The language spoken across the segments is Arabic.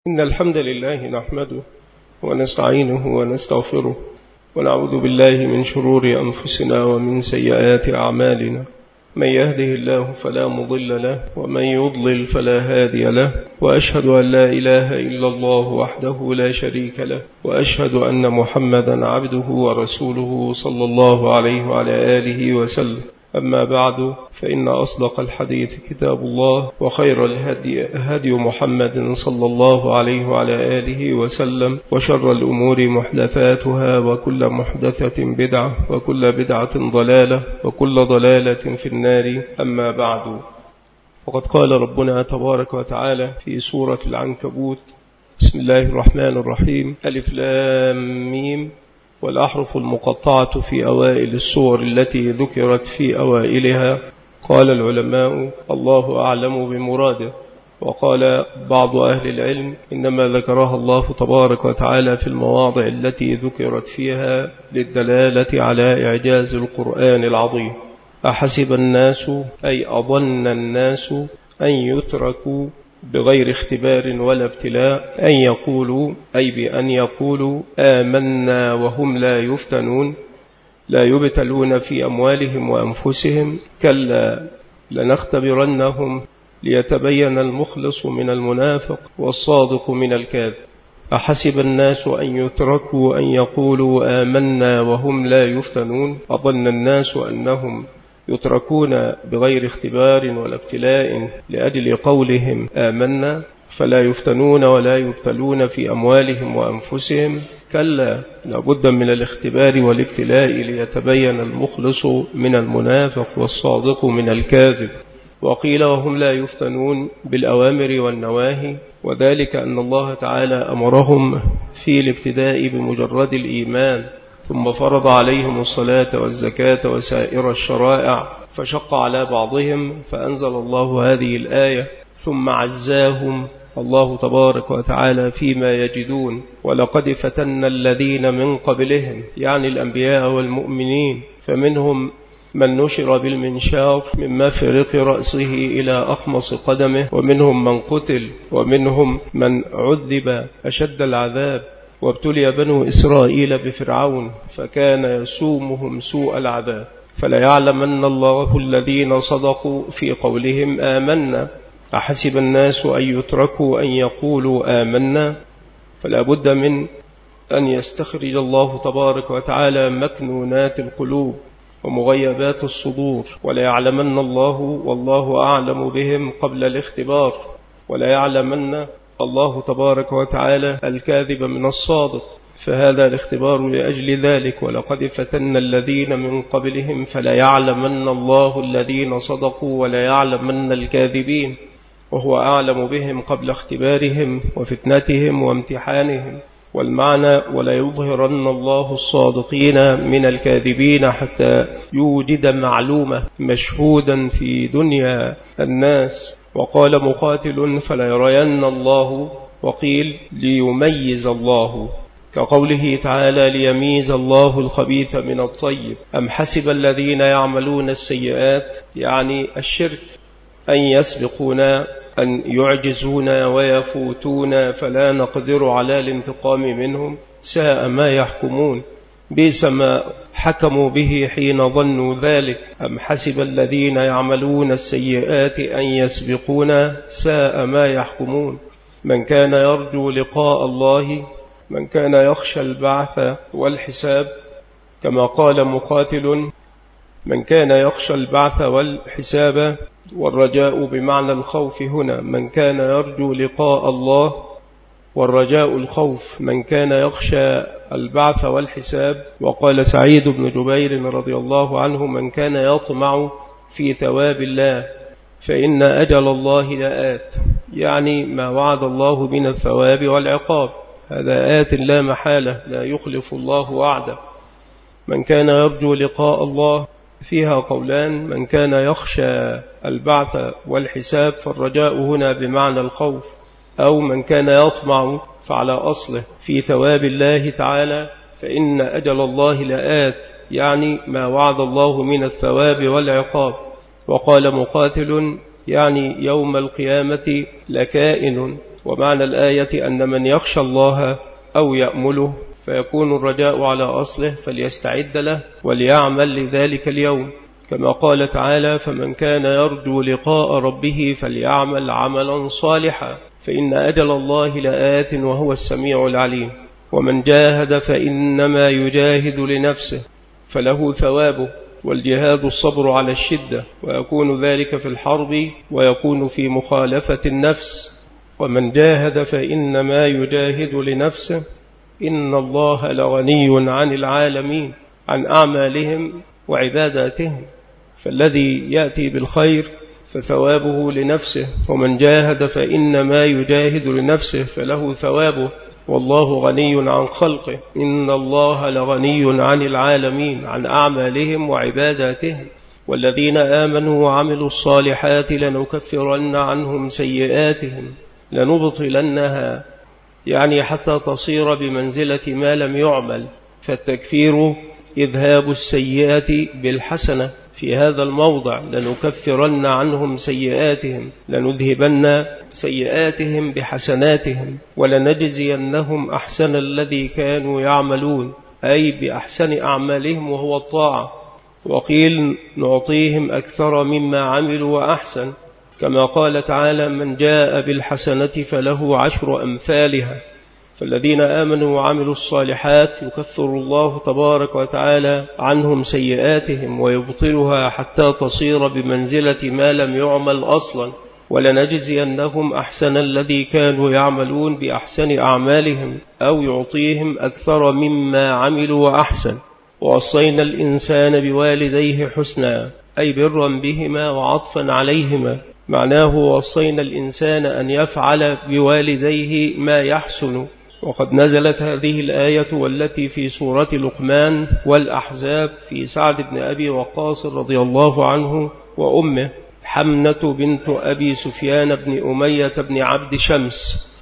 إن الحمد لله نحمده ونستعينه ونستغفره ونعوذ بالله من شرور أنفسنا ومن سيئات أعمالنا. من يهده الله فلا مضل له ومن يضلل فلا هادي له، وأشهد أن لا إله إلا الله وحده لا شريك له، وأشهد أن محمدا عبده ورسوله صلى الله عليه وعلى آله وسلم. أما بعد، فإن أصدق الحديث كتاب الله، وخير الهدي هدي محمد صلى الله عليه وعلى آله وسلم، وشر الأمور محدثاتها، وكل محدثة بدعة، وكل بدعة ضلالة، وكل ضلالة في النار. أما بعد، وقد قال ربنا تبارك وتعالى في سورة العنكبوت: بسم الله الرحمن الرحيم، ألف لام ميم، والأحرف المقطعة في أوائل السور التي ذكرت في أوائلها. قال العلماء: الله أعلم بمراده. وقال بعض أهل العلم: إنما ذكرها الله تبارك وتعالى في المواضع التي ذكرت فيها للدلالة على إعجاز القرآن العظيم. أحسب الناس، أي أظن الناس، أن يتركوا بغير اختبار ولا ابتلاء، أن يقولوا، أي بأن يقولوا آمنا وهم لا يفتنون، لا يبتلون في أموالهم وأنفسهم. كلا لنختبرنهم ليتبين المخلص من المنافق والصادق من الكاذب. أحسب الناس أن يتركوا أن يقولوا آمنا وهم لا يفتنون. أظن الناس أنهم يتركون بغير اختبار ولا ابتلاء لأجل قولهم آمنا، فلا يفتنون ولا يبتلون في أموالهم وأنفسهم. كلا لابد من الاختبار والابتلاء ليتبين المخلص من المنافق والصادق من الكاذب. وقيل وهم لا يفتنون بالأوامر والنواهي، وذلك أن الله تعالى أمرهم في الابتداء بمجرد الإيمان، ثم فرض عليهم الصلاة والزكاة وسائر الشرائع، فشق على بعضهم فأنزل الله هذه الآية، ثم عزاهم الله تبارك وتعالى فيما يجدون. ولقد فتنا الذين من قبلهم، يعني الأنبياء والمؤمنين، فمنهم من نشر بالمنشار من مفرق رأسه إلى أخمص قدمه، ومنهم من قتل، ومنهم من عذب أشد العذاب. وابتلي بنو إسرائيل بفرعون فكان يسومهم سوء العذاب. فلا يعلمن الله الذين صدقوا في قولهم آمنا. أحسب الناس أن يتركوا أن يقولوا آمنا. فلا بد من أن يستخرج الله تبارك وتعالى مكنونات القلوب ومغيبات الصدور. ولا يعلمن الله، والله أعلم بهم، قبل الاختبار. ولا يعلمن الله تبارك وتعالى الكاذب من الصادق، فهذا الاختبار لأجل ذلك. ولقد فتنا الذين من قبلهم فلا يعلمن الله الذين صدقوا ولا يعلمن الكاذبين، وهو أعلم بهم قبل اختبارهم وفتنتهم وامتحانهم. والمعنى: ولا يظهرن الله الصادقين من الكاذبين حتى يوجد معلومة مشهودا في دنيا الناس. وقال مقاتل: فلا يرين الله. وقيل: ليميز الله، كقوله تعالى: ليميز الله الخبيث من الطيب. أم حسب الذين يعملون السيئات، يعني الشرك، أن يسبقونا، أن يعجزونا ويفوتونا فلا نقدر على الانتقام منهم. ساء ما يحكمون، بئس ما حكموا به حين ظنوا ذلك. أم حسب الذين يعملون السيئات أن يسبقونا، ساء ما يحكمون. من كان يرجو لقاء الله، من كان يخشى البعث والحساب، كما قال مقاتل: من كان يخشى البعث والحساب. والرجاء بمعنى الخوف هنا، من كان يرجو لقاء الله، والرجاء الخوف، من كان يخشى البعث والحساب. وقال سعيد بن جبير رضي الله عنه: من كان يطمع في ثواب الله فإن أجل الله لآت، يعني ما وعد الله من الثواب والعقاب، هذا آت لا محالة، لا يخلف الله وعده. من كان يرجو لقاء الله فيها قولان: من كان يخشى البعث والحساب، فالرجاء هنا بمعنى الخوف، أو من كان يطمع فعلى أصله في ثواب الله تعالى، فإن أجل الله لآت، يعني ما وعد الله من الثواب والعقاب. وقال مقاتل: يعني يوم القيامة لكائن، ومعنى الآية أن من يخشى الله أو يأمله فيكون الرجاء على أصله فليستعد له وليعمل لذلك اليوم، كما قال تعالى: فمن كان يرجو لقاء ربه فليعمل عملا صالحا فإن أجل الله لآت وهو السميع العليم. ومن جاهد فإنما يجاهد لنفسه فله ثوابه، والجهاد الصبر على الشدة، ويكون ذلك في الحرب ويكون في مخالفة النفس. ومن جاهد فإنما يجاهد لنفسه إن الله لغني عن العالمين عن أعمالهم وعباداتهم، فالذي يأتي بالخير فثوابه لنفسه، ومن جاهد فإنما يجاهد لنفسه فله ثوابه، والله غني عن خلقه إن الله لغني عن العالمين عن أعمالهم وعباداتهم. والذين آمنوا وعملوا الصالحات لنكفرن عنهم سيئاتهم لنبطلنها، يعني حتى تصير بمنزلة ما لم يعمل، فالتكفير إذهاب السيئات بالحسنة. في هذا الموضع لنكفرن عنهم سيئاتهم لنذهبن سيئاتهم بحسناتهم ولنجزينهم أحسن الذي كانوا يعملون، أي بأحسن أعمالهم وهو الطاعة. وقيل نعطيهم أكثر مما عملوا وأحسن، كما قال تعالى: من جاء بالحسنة فله 10 أمثالها. فالذين آمنوا وعملوا الصالحات يكفر الله تبارك وتعالى عنهم سيئاتهم ويبطلها حتى تصير بمنزلة ما لم يعمل أصلا، ولنجزينهم أحسن الذي كانوا يعملون بأحسن أعمالهم، أو يعطيهم أكثر مما عملوا وأحسن. ووصينا الإنسان بوالديه حسنا، أي برا بهما وعطفا عليهما. معناه وصينا الإنسان أن يفعل بوالديه ما يحسن. وقد نزلت هذه الآية والتي في سورة لقمان والأحزاب في سعد بن أبي وقاص رضي الله عنه وأمه حمنة بنت أبي سفيان بن أمية بن عبد شمس،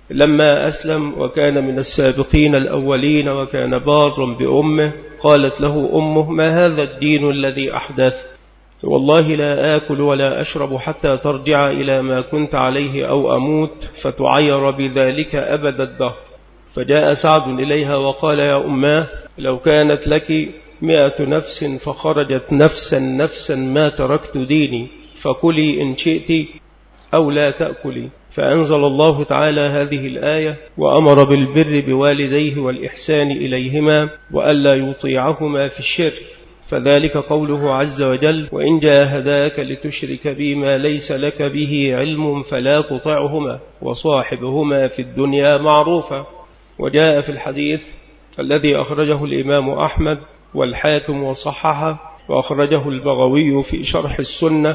لما أسلم وكان من السابقين الأولين وكان بارا بأمه، قالت له أمه: ما هذا الدين الذي أحدث؟ والله لا آكل ولا أشرب حتى ترجع إلى ما كنت عليه أو أموت فتعير بذلك أبد الدهر. فجاء سعد إليها وقال: يا أماه، لو كانت لك 100 نفس فخرجت نفسا ما تركت ديني، فكلي إن شئت أو لا تأكلي. فأنزل الله تعالى هذه الآية وأمر بالبر بوالديه والإحسان إليهما وألا يطيعهما في الشرك، فذلك قوله عز وجل: وإن جاهداك لتشرك بي ما ليس لك به علم فلا تطعهما وصاحبهما في الدنيا معروفا. وجاء في الحديث الذي أخرجه الإمام أحمد والحاكم وصححه وأخرجه البغوي في شرح السنة: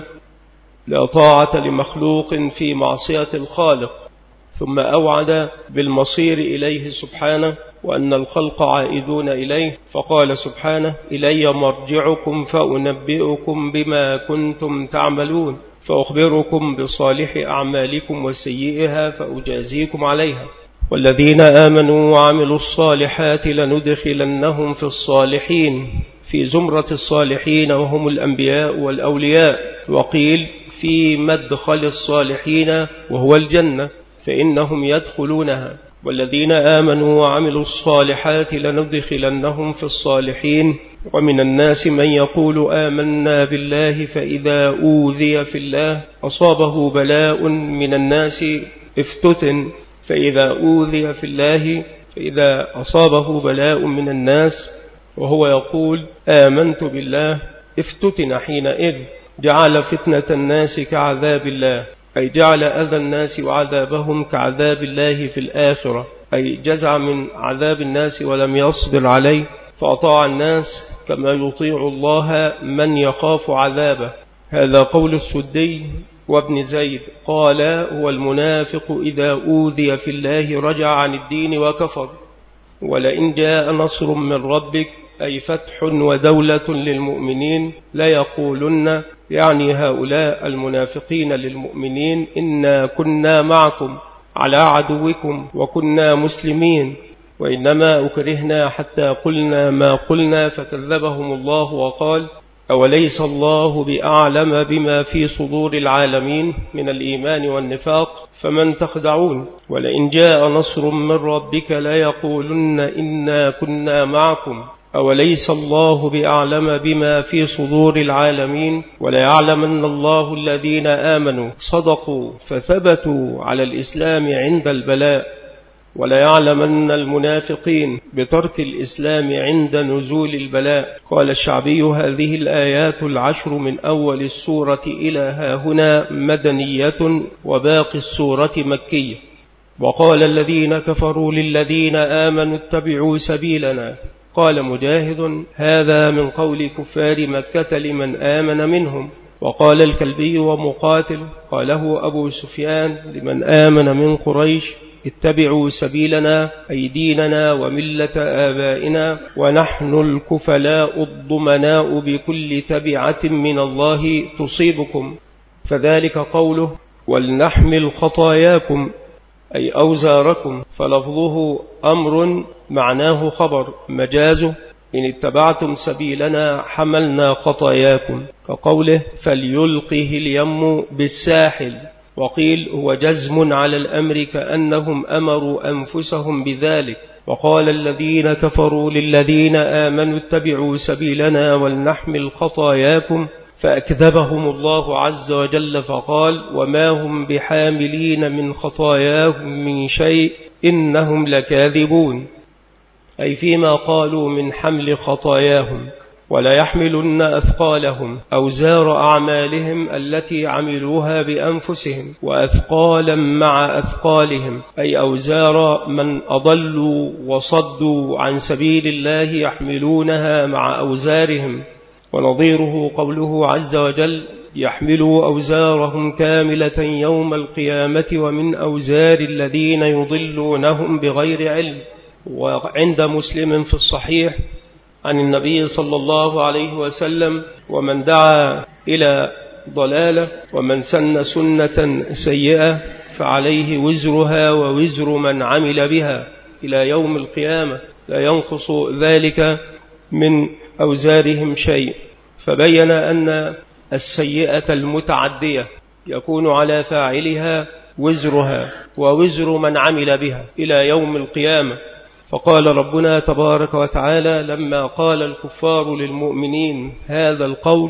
لا طاعة لمخلوق في معصية الخالق. ثم أوعد بالمصير إليه سبحانه وأن الخلق عائدون إليه، فقال سبحانه: إلي مرجعكم فأنبئكم بما كنتم تعملون، فأخبركم بصالح أعمالكم وسيئها فأجازيكم عليها. والذين آمنوا وعملوا الصالحات لندخلنهم في الصالحين، في زمرة الصالحين وهم الأنبياء والأولياء. وقيل في مدخل الصالحين وهو الجنة، فإنهم يدخلونها. والذين آمنوا وعملوا الصالحات لندخلنهم في الصالحين. ومن الناس من يقول آمنا بالله فإذا أوذي في الله أصابه بلاء من الناس افتتن، فإذا أوذي في الله فإذا أصابه بلاء من الناس وهو يقول آمنت بالله افتتن حينئذ، جعل فتنة الناس كعذاب الله، أي جعل أذى الناس وعذابهم كعذاب الله في الآخرة، أي جزع من عذاب الناس ولم يصبر عليه فأطاع الناس كما يطيع الله من يخاف عذابه. هذا قول السدي وابن زيد. قال: هو المنافق إذا أوذي في الله رجع عن الدين وكفر. ولئن جاء نصر من ربك، أي فتح ودولة للمؤمنين، لا يقولن، يعني هؤلاء المنافقين للمؤمنين: إنا كنا معكم على عدوكم وكنا مسلمين، وإنما أكرهنا حتى قلنا ما قلنا، فكذبهم الله وقال: أوليس الله بأعلم بما في صدور العالمين من الإيمان والنفاق؟ فمن تخدعون؟ ولئن جاء نصر من ربك ليقولن إنا كنا معكم أوليس الله بأعلم بما في صدور العالمين وليعلمن الله الذين آمنوا صدقوا فثبتوا على الإسلام عند البلاء وليعلمن المنافقين بترك الإسلام عند نزول البلاء. قال الشعبي: هذه الآيات 10 من أول السورة إلى هاهنا مدنية وباقي السورة مكية. وقال الذين كفروا للذين آمنوا اتبعوا سبيلنا. قال مجاهد: هذا من قول كفار مكة لمن آمن منهم. وقال الكلبي ومقاتل: قاله أبو سفيان لمن آمن من قريش: اتبعوا سبيلنا أي ديننا وملة آبائنا ونحن الكفلاء الضمناء بكل تبعة من الله تصيبكم. فذلك قوله: ولنحمل خطاياكم أي أوزاركم، فلفظه أمر معناه خبر، مجازه إن اتبعتم سبيلنا حملنا خطاياكم، كقوله: فليلقه اليم بالساحل. وقيل هو جزم على الأمر كأنهم أمروا أنفسهم بذلك. وقال الذين كفروا للذين آمنوا اتبعوا سبيلنا ولنحمل خطاياكم، فأكذبهم الله عز وجل فقال: وما هم بحاملين من خطاياهم من شيء إنهم لكاذبون، أي فيما قالوا من حمل خطاياهم. ولا يحملن أثقالهم أوزار أعمالهم التي عملوها بأنفسهم وأثقالا مع أثقالهم، أي أوزار من أضلوا وصدوا عن سبيل الله يحملونها مع أوزارهم. ونظيره قوله عز وجل: يحملوا أوزارهم كاملة يوم القيامة ومن أوزار الذين يضلونهم بغير علم. وعند مسلم في الصحيح عن النبي صلى الله عليه وسلم: ومن دعا إلى ضلالة ومن سن سنة سيئة فعليه وزرها ووزر من عمل بها إلى يوم القيامة لا ينقص ذلك من أوزارهم شيء. فبين أن السيئة المتعدية يكون على فاعلها وزرها ووزر من عمل بها إلى يوم القيامة. فقال ربنا تبارك وتعالى لما قال الكفار للمؤمنين هذا القول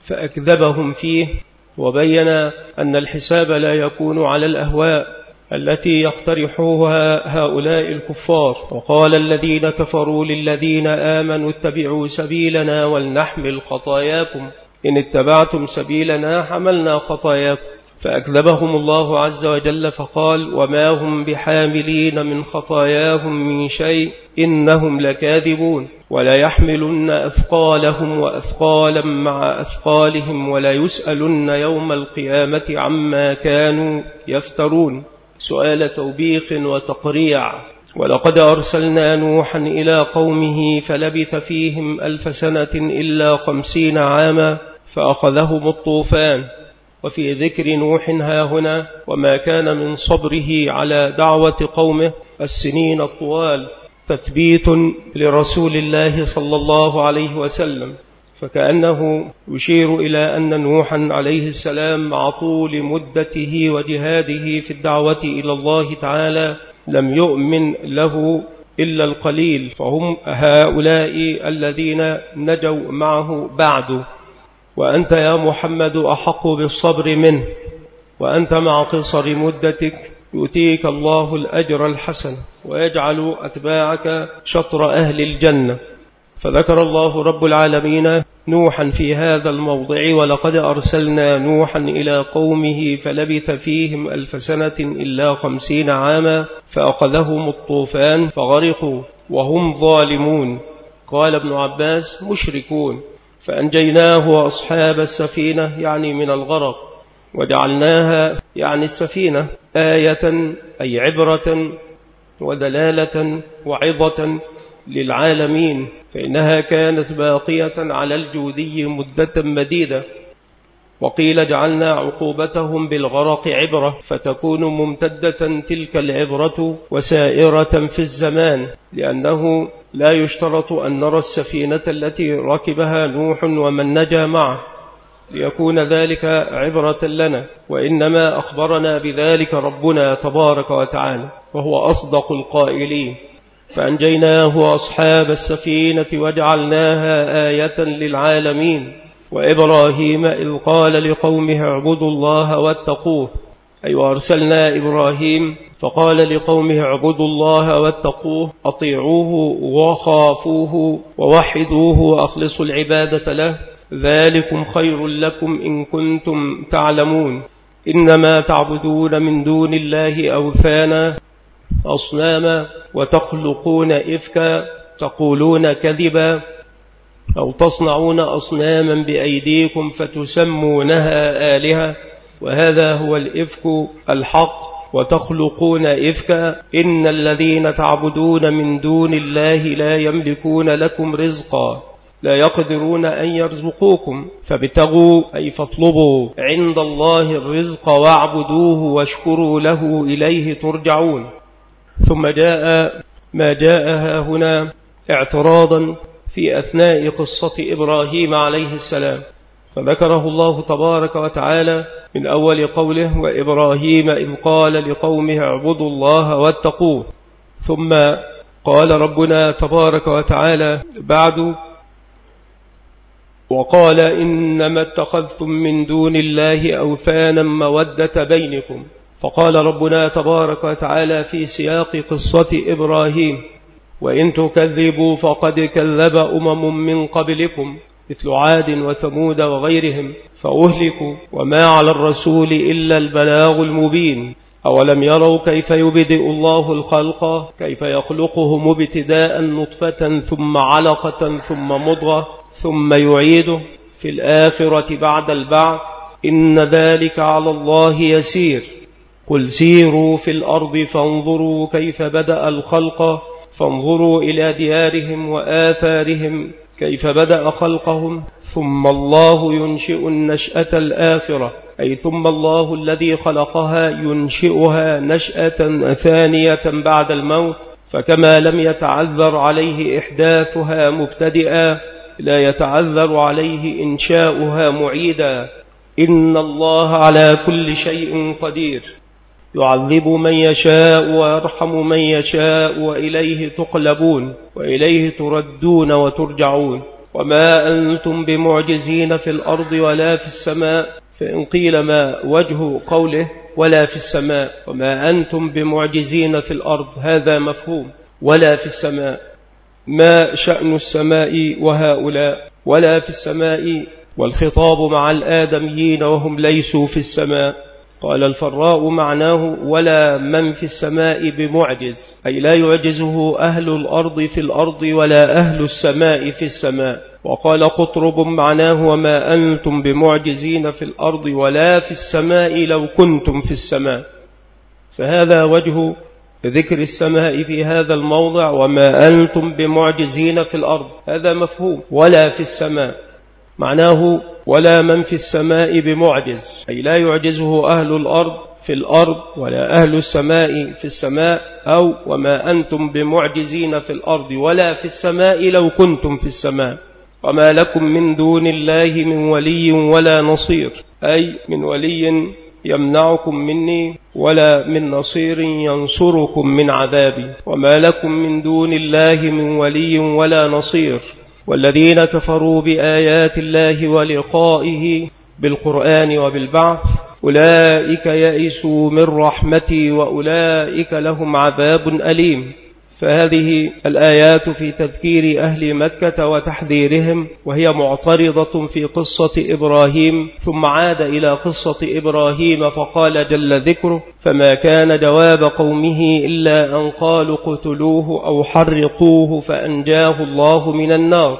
فأكذبهم فيه، وبين أن الحساب لا يكون على الأهواء التي يقترحوها هؤلاء الكفار. وقال الذين كفروا للذين آمنوا اتبعوا سبيلنا ولنحمل خطاياكم، إن اتبعتم سبيلنا حملنا خطاياكم. فأكذبهم الله عز وجل فقال: وما هم بحاملين من خطاياهم من شيء إنهم لكاذبون. ولا يحملن أثقالهم وأثقالا مع أثقالهم ولا يسألن يوم القيامة عما كانوا يفترون. سؤال توبيخ وتقريع. ولقد أرسلنا نوحا إلى قومه فلبث فيهم 1000 سنة إلا 50 عاما فأخذهم الطوفان. وفي ذكر نوح هاهنا وما كان من صبره على دعوة قومه السنين الطوال تثبيت لرسول الله صلى الله عليه وسلم، فكأنه يشير إلى أن نوحا عليه السلام مع طول مدته وجهاده في الدعوة إلى الله تعالى لم يؤمن له إلا القليل، فهم هؤلاء الذين نجوا معه بعد. وأنت يا محمد أحق بالصبر منه، وأنت مع قصر مدتك يؤتيك الله الأجر الحسن ويجعل أتباعك شطر أهل الجنة. فذكر الله رب العالمين نوحا في هذا الموضع: ولقد أرسلنا نوحا إلى قومه فلبث فيهم 1000 سنة إلا 50 عاما فأخذهم الطوفان فغرقوا وهم ظالمون. قال ابن عباس: مشركون. فأنجيناه وأصحاب السفينة يعني من الغرق، وجعلناها يعني السفينة آية أي عبرة ودلالة وعظة للعالمين، فإنها كانت باقية على الجودي مدة مديدة. وقيل جعلنا عقوبتهم بالغرق عبرة فتكون ممتدة تلك العبرة وسائرة في الزمان، لأنه لا يشترط أن نرى السفينة التي ركبها نوح ومن نجا معه ليكون ذلك عبرة لنا، وإنما أخبرنا بذلك ربنا تبارك وتعالى وهو أصدق القائلين: فأنجيناه وأصحاب السفينة وجعلناها آية للعالمين. وإبراهيم إذ قال لقومه اعبدوا الله واتقوه، أي وأرسلنا إبراهيم فقال لقومه اعبدوا الله واتقوه، أطيعوه وخافوه ووحدوه وأخلصوا العبادة له، ذلكم خير لكم إن كنتم تعلمون. إنما تعبدون من دون الله أوثانا أصناما وتخلقون إفكا تقولون كذبا أو تصنعون أصناما بأيديكم فتسمونها آلهة، وهذا هو الإفك الحق. وتخلقون إفكا إن الذين تعبدون من دون الله لا يملكون لكم رزقا، لا يقدرون أن يرزقوكم، فابتغوا أي فاطلبوا عند الله الرزق واعبدوه واشكروا له إليه ترجعون. ثم جاء ما جاءها هنا اعتراضا في أثناء قصة إبراهيم عليه السلام، فذكره الله تبارك وتعالى من أول قوله: وإبراهيم إذ قال لقومه اعبدوا الله واتقوه. ثم قال ربنا تبارك وتعالى بعد: وقال إنما اتخذتم من دون الله أوثانا مودة بينكم. فقال ربنا تبارك وتعالى في سياق قصة إبراهيم: وإن تكذبوا فقد كذب من قبلكم مثل عاد وثمود وغيرهم فأهلكوا وما على الرسول إلا البلاغ المبين. أولم يروا كيف يبدئ الله الخلق كيف يخلقه مبتداء نطفة ثم علقة ثم مضغة ثم يعيده في الآخرة بعد البعث، إن ذلك على الله يسير. قل سيروا في الأرض فانظروا كيف بدأ الخلق فانظروا إلى ديارهم وآثارهم كيف بدأ خلقهم، ثم الله ينشئ النشأة الآخرة، أي ثم الله الذي خلقها ينشئها نشأة ثانية بعد الموت. فكما لم يتعذر عليه إحداثها مبتدئا لا يتعذر عليه إنشاؤها معيدا. إن الله على كل شيء قدير، يعذب من يشاء ويرحم من يشاء وإليه تقلبون وإليه تردون وترجعون. وما أنتم بمعجزين في الأرض ولا في السماء. فإن قيل ما وجه قوله ولا في السماء؟ وما أنتم بمعجزين في الأرض هذا مفهوم، ولا في السماء ما شأن السماء وهؤلاء؟ ولا في السماء والخطاب مع الآدميين وهم ليسوا في السماء. قال الفراء معناه ولا من في السماء بمعجز، أي لا يعجزه أهل الأرض في الأرض ولا أهل السماء في السماء. وقال قطرب معناه وما أنتم بمعجزين في الأرض ولا في السماء لو كنتم في السماء. فهذا وجه ذكر السماء في هذا الموضع، وما أنتم بمعجزين في الأرض هذا مفهوم. ولا في السماء معناه ولا من في السماء بمعجز، أي لا يعجزه أهل الأرض في الأرض ولا أهل السماء في السماء، أو وما أنتم بمعجزين في الأرض ولا في السماء لو كنتم في السماء. وما لكم من دون الله من ولي ولا نصير، أي من ولي يمنعكم مني ولا من نصير ينصركم من عذابي. وما لكم من دون الله من ولي ولا نصير. والذين كفروا بآيات الله ولقائه بالقرآن وبالبعث أولئك يئسوا من رحمتي وأولئك لهم عذاب أليم. فهذه الآيات في تذكير أهل مكة وتحذيرهم، وهي معترضة في قصة إبراهيم، ثم عاد إلى قصة إبراهيم فقال جل ذكره: فما كان جواب قومه إلا أن قالوا اقتلوه أو حرقوه فأنجاه الله من النار.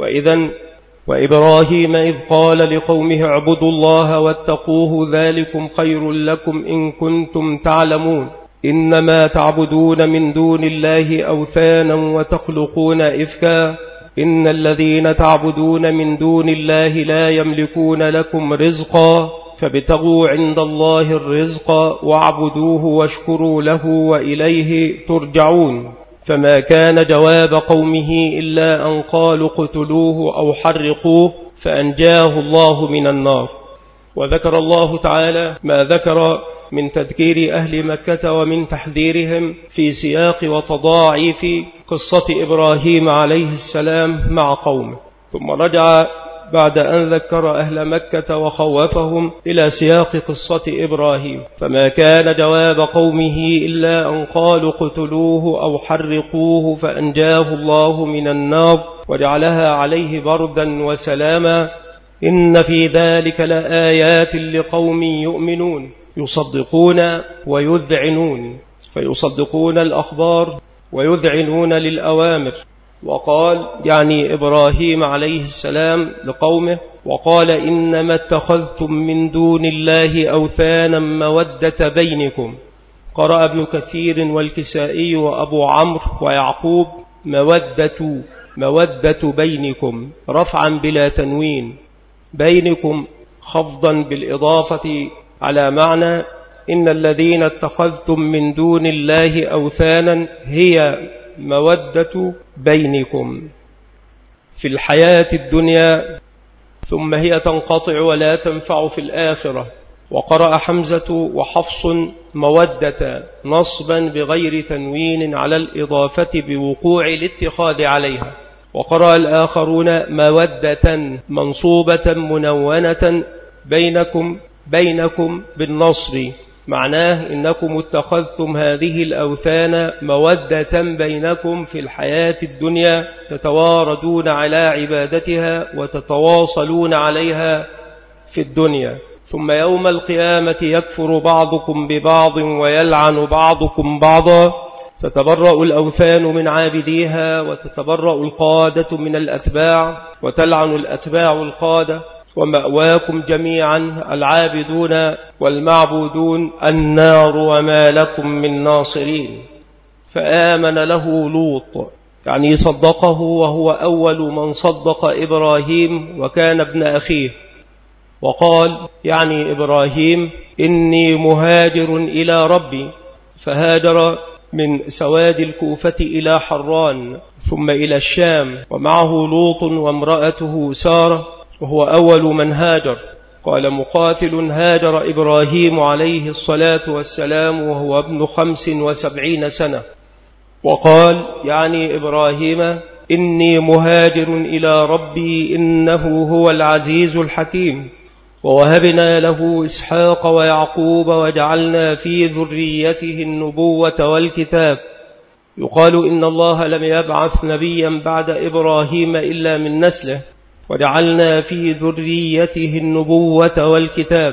وإبراهيم إذ قال لقومه اعبدوا الله واتقوه ذلكم خير لكم إن كنتم تعلمون. إنما تعبدون من دون الله أوثانا وتخلقون إفكا إن الذين تعبدون من دون الله لا يملكون لكم رزقا فابتغوا عند الله الرزق واعبدوه واشكروا له وإليه ترجعون. فما كان جواب قومه إلا أن قالوا اقتلوه أو حرقوه فأنجاه الله من النار. وذكر الله تعالى ما ذكر من تذكير أهل مكة ومن تحذيرهم في سياق وتضاعيف قصة إبراهيم عليه السلام مع قومه، ثم رجع بعد أن ذكر أهل مكة وخوفهم إلى سياق قصة إبراهيم. فما كان جواب قومه إلا أن قالوا اقتلوه أو حرقوه فأنجاه الله من النار وجعلها عليه بردا وسلاما. إن في ذلك لآيات لقوم يؤمنون يصدقون ويذعنون، فيصدقون الأخبار ويذعنون للأوامر. وقال يعني إبراهيم عليه السلام لقومه: وقال إنما اتخذتم من دون الله أوثانا مودة بينكم. قرأ ابن كثير والكسائي وأبو عمرو ويعقوب مودة بينكم رفعا بلا تنوين، بينكم خفضا بالإضافة على معنى إن الذين اتخذتم من دون الله أوثانا هي مودة بينكم في الحياة الدنيا، ثم هي تنقطع ولا تنفع في الآخرة. وقرأ حمزة وحفص مودة نصبا بغير تنوين على الإضافة بوقوع الاتخاذ عليها. وقرأ الآخرون مودة منصوبة منونة بينكم بالنصب، معناه إنكم اتخذتم هذه الأوثان مودة بينكم في الحياة الدنيا، تتواردون على عبادتها وتتواصلون عليها في الدنيا، ثم يوم القيامة يكفر بعضكم ببعض ويلعن بعضكم بعضا، تتبرأ الأوثان من عابديها وتتبرأ القادة من الأتباع وتلعن الأتباع القادة، ومأواكم جميعا العابدون والمعبودون النار وما لكم من ناصرين. فآمن له لوط، يعني صدقه، وهو أول من صدق إبراهيم وكان ابن أخيه. وقال يعني إبراهيم: إني مهاجر إلى ربي. فهاجر من سواد الكوفة إلى حران ثم إلى الشام، ومعه لوط وامرأته سارة، وهو أول من هاجر. قال مقاتل: هاجر إبراهيم عليه الصلاة والسلام وهو ابن 75 سنة. وقال يعني إبراهيم: إني مهاجر إلى ربي إنه هو العزيز الحكيم. ووهبنا له إسحاق ويعقوب وجعلنا في ذريته النبوة والكتاب. يقال إن الله لم يبعث نبيا بعد إبراهيم إلا من نسله، وجعلنا في ذريته النبوة والكتاب،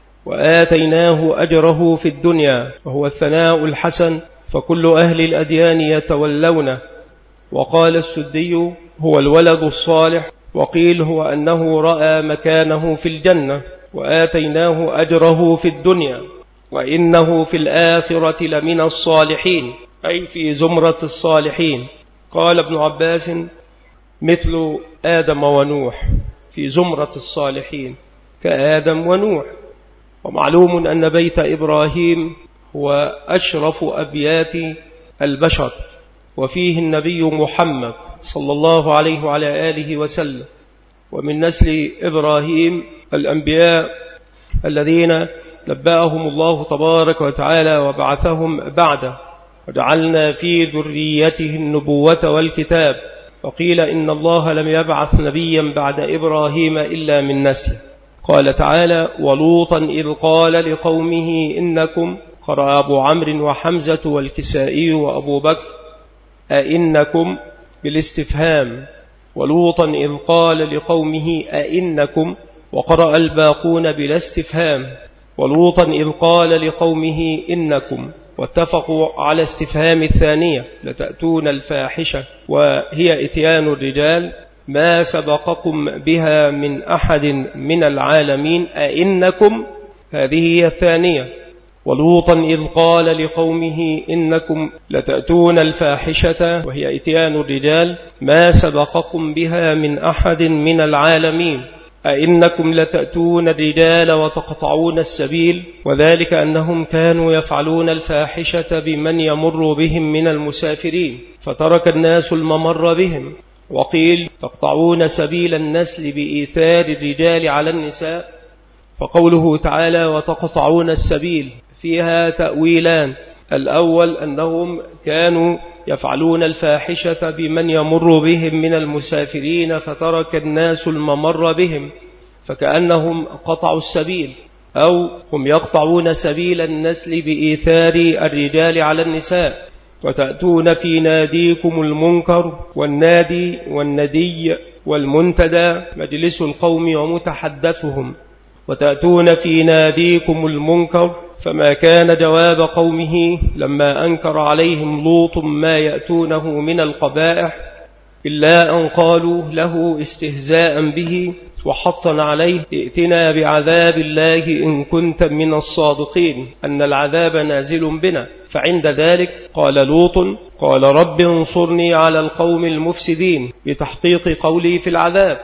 وآتيناه أجره في الدنيا وهو الثناء الحسن، فكل أهل الأديان يتولونه. وقال السدي: هو الولد الصالح. وقيل هو أنه رأى مكانه في الجنة، وآتيناه أجره في الدنيا وإنه في الآخرة لمن الصالحين، أي في زمرة الصالحين. قال ابن عباس: مثل آدم ونوح، في زمرة الصالحين كآدم ونوح. ومعلوم أن بيت إبراهيم هو أشرف أبيات البشر، وفيه النبي محمد صلى الله عليه وعلى آله وسلم. ومن نسل إبراهيم الأنبياء الذين نبأهم الله تبارك وتعالى وبعثهم بعده، وجعلنا في ذريته النبوة والكتاب. وقيل إن الله لم يبعث نبيا بعد إبراهيم إلا من نسله. قال تعالى: ولوطا إذ قال لقومه إنكم. قرأ أبو عمرو وحمزة والكسائي وأبو بكر أئنكم بالاستفهام، ولوطا إذ قال لقومه أئنكم، وقرأ الباقون بلا استفهام، ولوطا إذ قال لقومه إنكم، واتفقوا على استفهام الثانية: لتأتون الفاحشة، وهي إتيان الرجال، ما سبقكم بها من أحد من العالمين. أئنكم، هذه هي الثانية. ولوطا إذ قال لقومه إنكم لتأتون الفاحشة وهي إتيان الرجال ما سبقكم بها من أحد من العالمين أئنكم لتأتون الرجال وتقطعون السبيل وذلك أنهم كانوا يفعلون الفاحشة بمن يمر بهم من المسافرين فترك الناس الممر بهم. وقيل تقطعون سبيل النسل بإيثار الرجال على النساء. فقوله تعالى وتقطعون السبيل فيها تأويلان: الأول أنهم كانوا يفعلون الفاحشة بمن يمر بهم من المسافرين فترك الناس الممر بهم فكأنهم قطعوا السبيل، أو هم يقطعون سبيل النسل بإيثار الرجال على النساء. وتأتون في ناديكم المنكر، والنادي والندي والمنتدى مجلس القوم ومتحدثهم. وتأتون في ناديكم المنكر، فما كان جواب قومه لما أنكر عليهم لوط ما يأتونه من القبائح إلا أن قالوا له استهزاء به وحطا عليه ائتنا بعذاب الله إن كنت من الصادقين أن العذاب نازل بنا. فعند ذلك قال لوط قال رب انصرني على القوم المفسدين بتحقيق قولي في العذاب.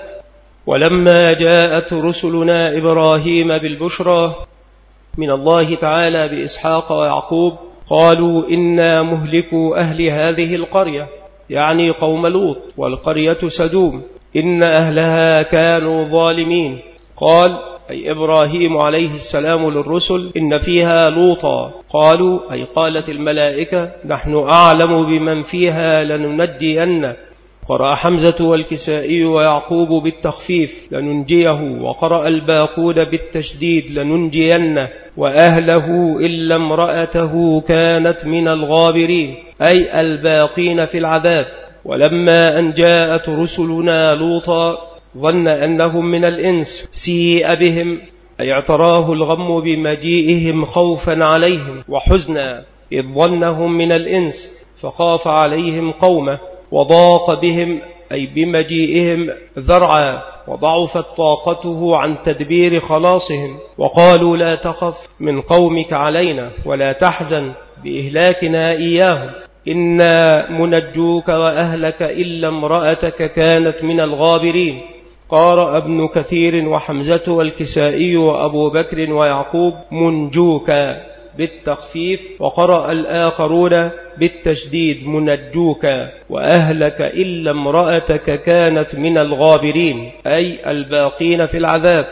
ولما جاءت رسلنا إبراهيم بالبشرى من الله تعالى بإسحاق ويعقوب قالوا إنا مهلكوا أهل هذه القرية، يعني قوم لوط، والقرية سدوم، إن أهلها كانوا ظالمين. قال أي إبراهيم عليه السلام للرسل إن فيها لوطا. قالوا أي قالت الملائكة نحن أعلم بمن فيها لننجينه. قرأ حمزة والكسائي ويعقوب بالتخفيف لننجيه، وقرأ الباقون بالتشديد لننجينه وأهله إلا امرأته كانت من الغابرين، أي الباقين في العذاب. ولما أن جاءت رسلنا لوطا ظن أنهم من الإنس سيء بهم، أي اعتراه الغم بمجيئهم خوفا عليهم وحزنا، إذ ظنهم من الإنس فخاف عليهم قومه، وضاق بهم أي بمجيئهم ذرعا، وضعفت طاقته عن تدبير خلاصهم. وقالوا لا تخف من قومك علينا ولا تحزن بإهلاكنا إياهم، إنا منجوك وأهلك إلا امرأتك كانت من الغابرين. قارأ ابن كثير وحمزة والكسائي وأبو بكر ويعقوب منجوك بالتخفيف، وقرأ الآخرون بالتشديد منجوك وأهلك إلا امرأتك كانت من الغابرين، أي الباقين في العذاب.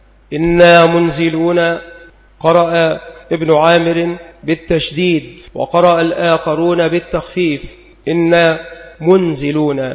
إنا منزلون قرأ ابن عامر بالتشديد، وقرأ الآخرون بالتخفيف إنا منزلون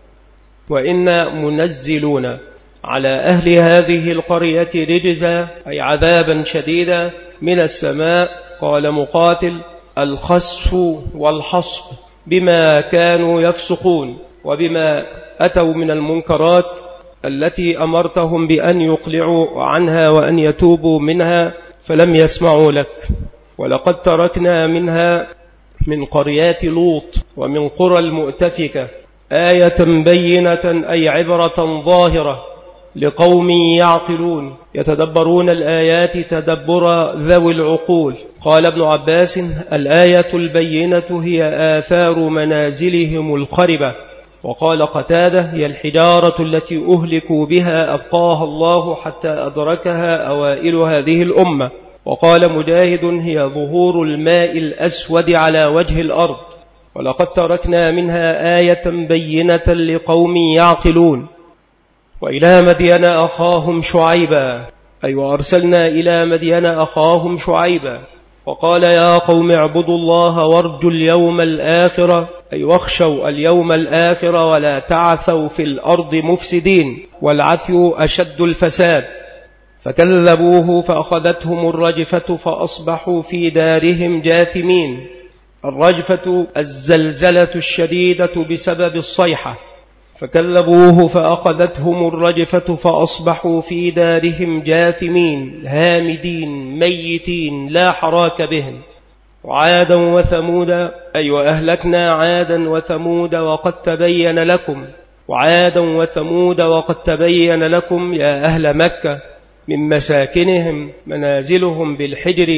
وإنا منزلون على أهل هذه القرية رجزا، أي عذابا شديدا من السماء. قال مقاتل الخسف والحصب بما كانوا يفسقون وبما أتوا من المنكرات التي أمرتهم بأن يقلعوا عنها وأن يتوبوا منها فلم يسمعوا لك. ولقد تركنا منها من قريات لوط ومن قرى المؤتفكة آية بينة، أي عبرة ظاهرة لقوم يعقلون يتدبرون الآيات تدبر ذوي العقول. قال ابن عباس الآية البينة هي آثار منازلهم الخربة. وقال قتادة هي الحجارة التي أهلكوا بها أبقاها الله حتى أدركها أوائل هذه الأمة. وقال مجاهد هي ظهور الماء الأسود على وجه الأرض. ولقد تركنا منها آية بينة لقوم يعقلون. وإلى مدين أخاهم شعيبا، أي وأرسلنا إلى مدين أخاهم شعيبا وقال يا قوم اعبدوا الله وارجوا اليوم الآخرة، أي واخشوا اليوم الآخر ولا تعثوا في الأرض مفسدين، والعثي أشد الفساد. فكذبوه فأخذتهم الرجفة فأصبحوا في دارهم جاثمين. الرجفة الزلزلة الشديدة بسبب الصيحة. فكذبوه فأخذتهم الرجفة فأصبحوا في دارهم جاثمين هامدين ميتين لا حراك بهم. وعادا وثمود، أي وأهلكنا عادا وثمود وقد تبين لكم. وعادا وثمود وقد تبين لكم يا أهل مكة من مساكنهم منازلهم بالحجر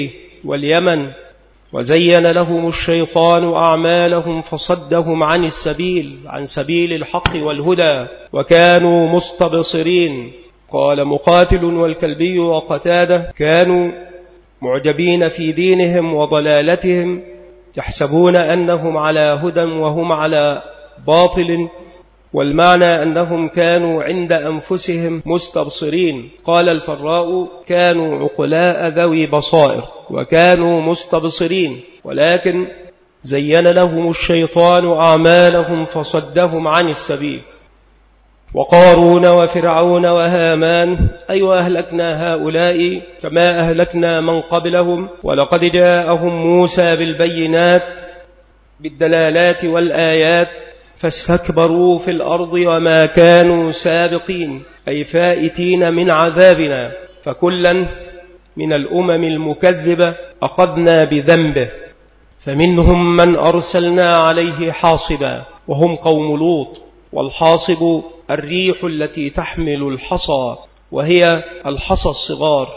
واليمن، وزين لهم الشيطان أعمالهم فصدهم عن سبيل الحق والهدى وكانوا مستبصرين. قال مقاتل والكلبي وقتادة: كانوا معجبين في دينهم وضلالتهم، يحسبون أنهم على هدى وهم على باطل، والمعنى أنهم كانوا عند أنفسهم مستبصرين. قال الفراء: كانوا عقلاء ذوي بصائر وكانوا مستبصرين، ولكن زين لهم الشيطان أعمالهم فصدهم عن السبيل. وقارون وفرعون وهامان: أي وأهلكنا هؤلاء كما أهلكنا من قبلهم، ولقد جاءهم موسى بالبينات بالدلالات والآيات فاستكبروا في الأرض وما كانوا سابقين، أي فائتين من عذابنا، فكلا من الأمم المكذبة أخذنا بذنبه، فمنهم من أرسلنا عليه حاصبا وهم قوم لوط، والحاصب الريح التي تحمل الحصى وهي الحصى الصغار،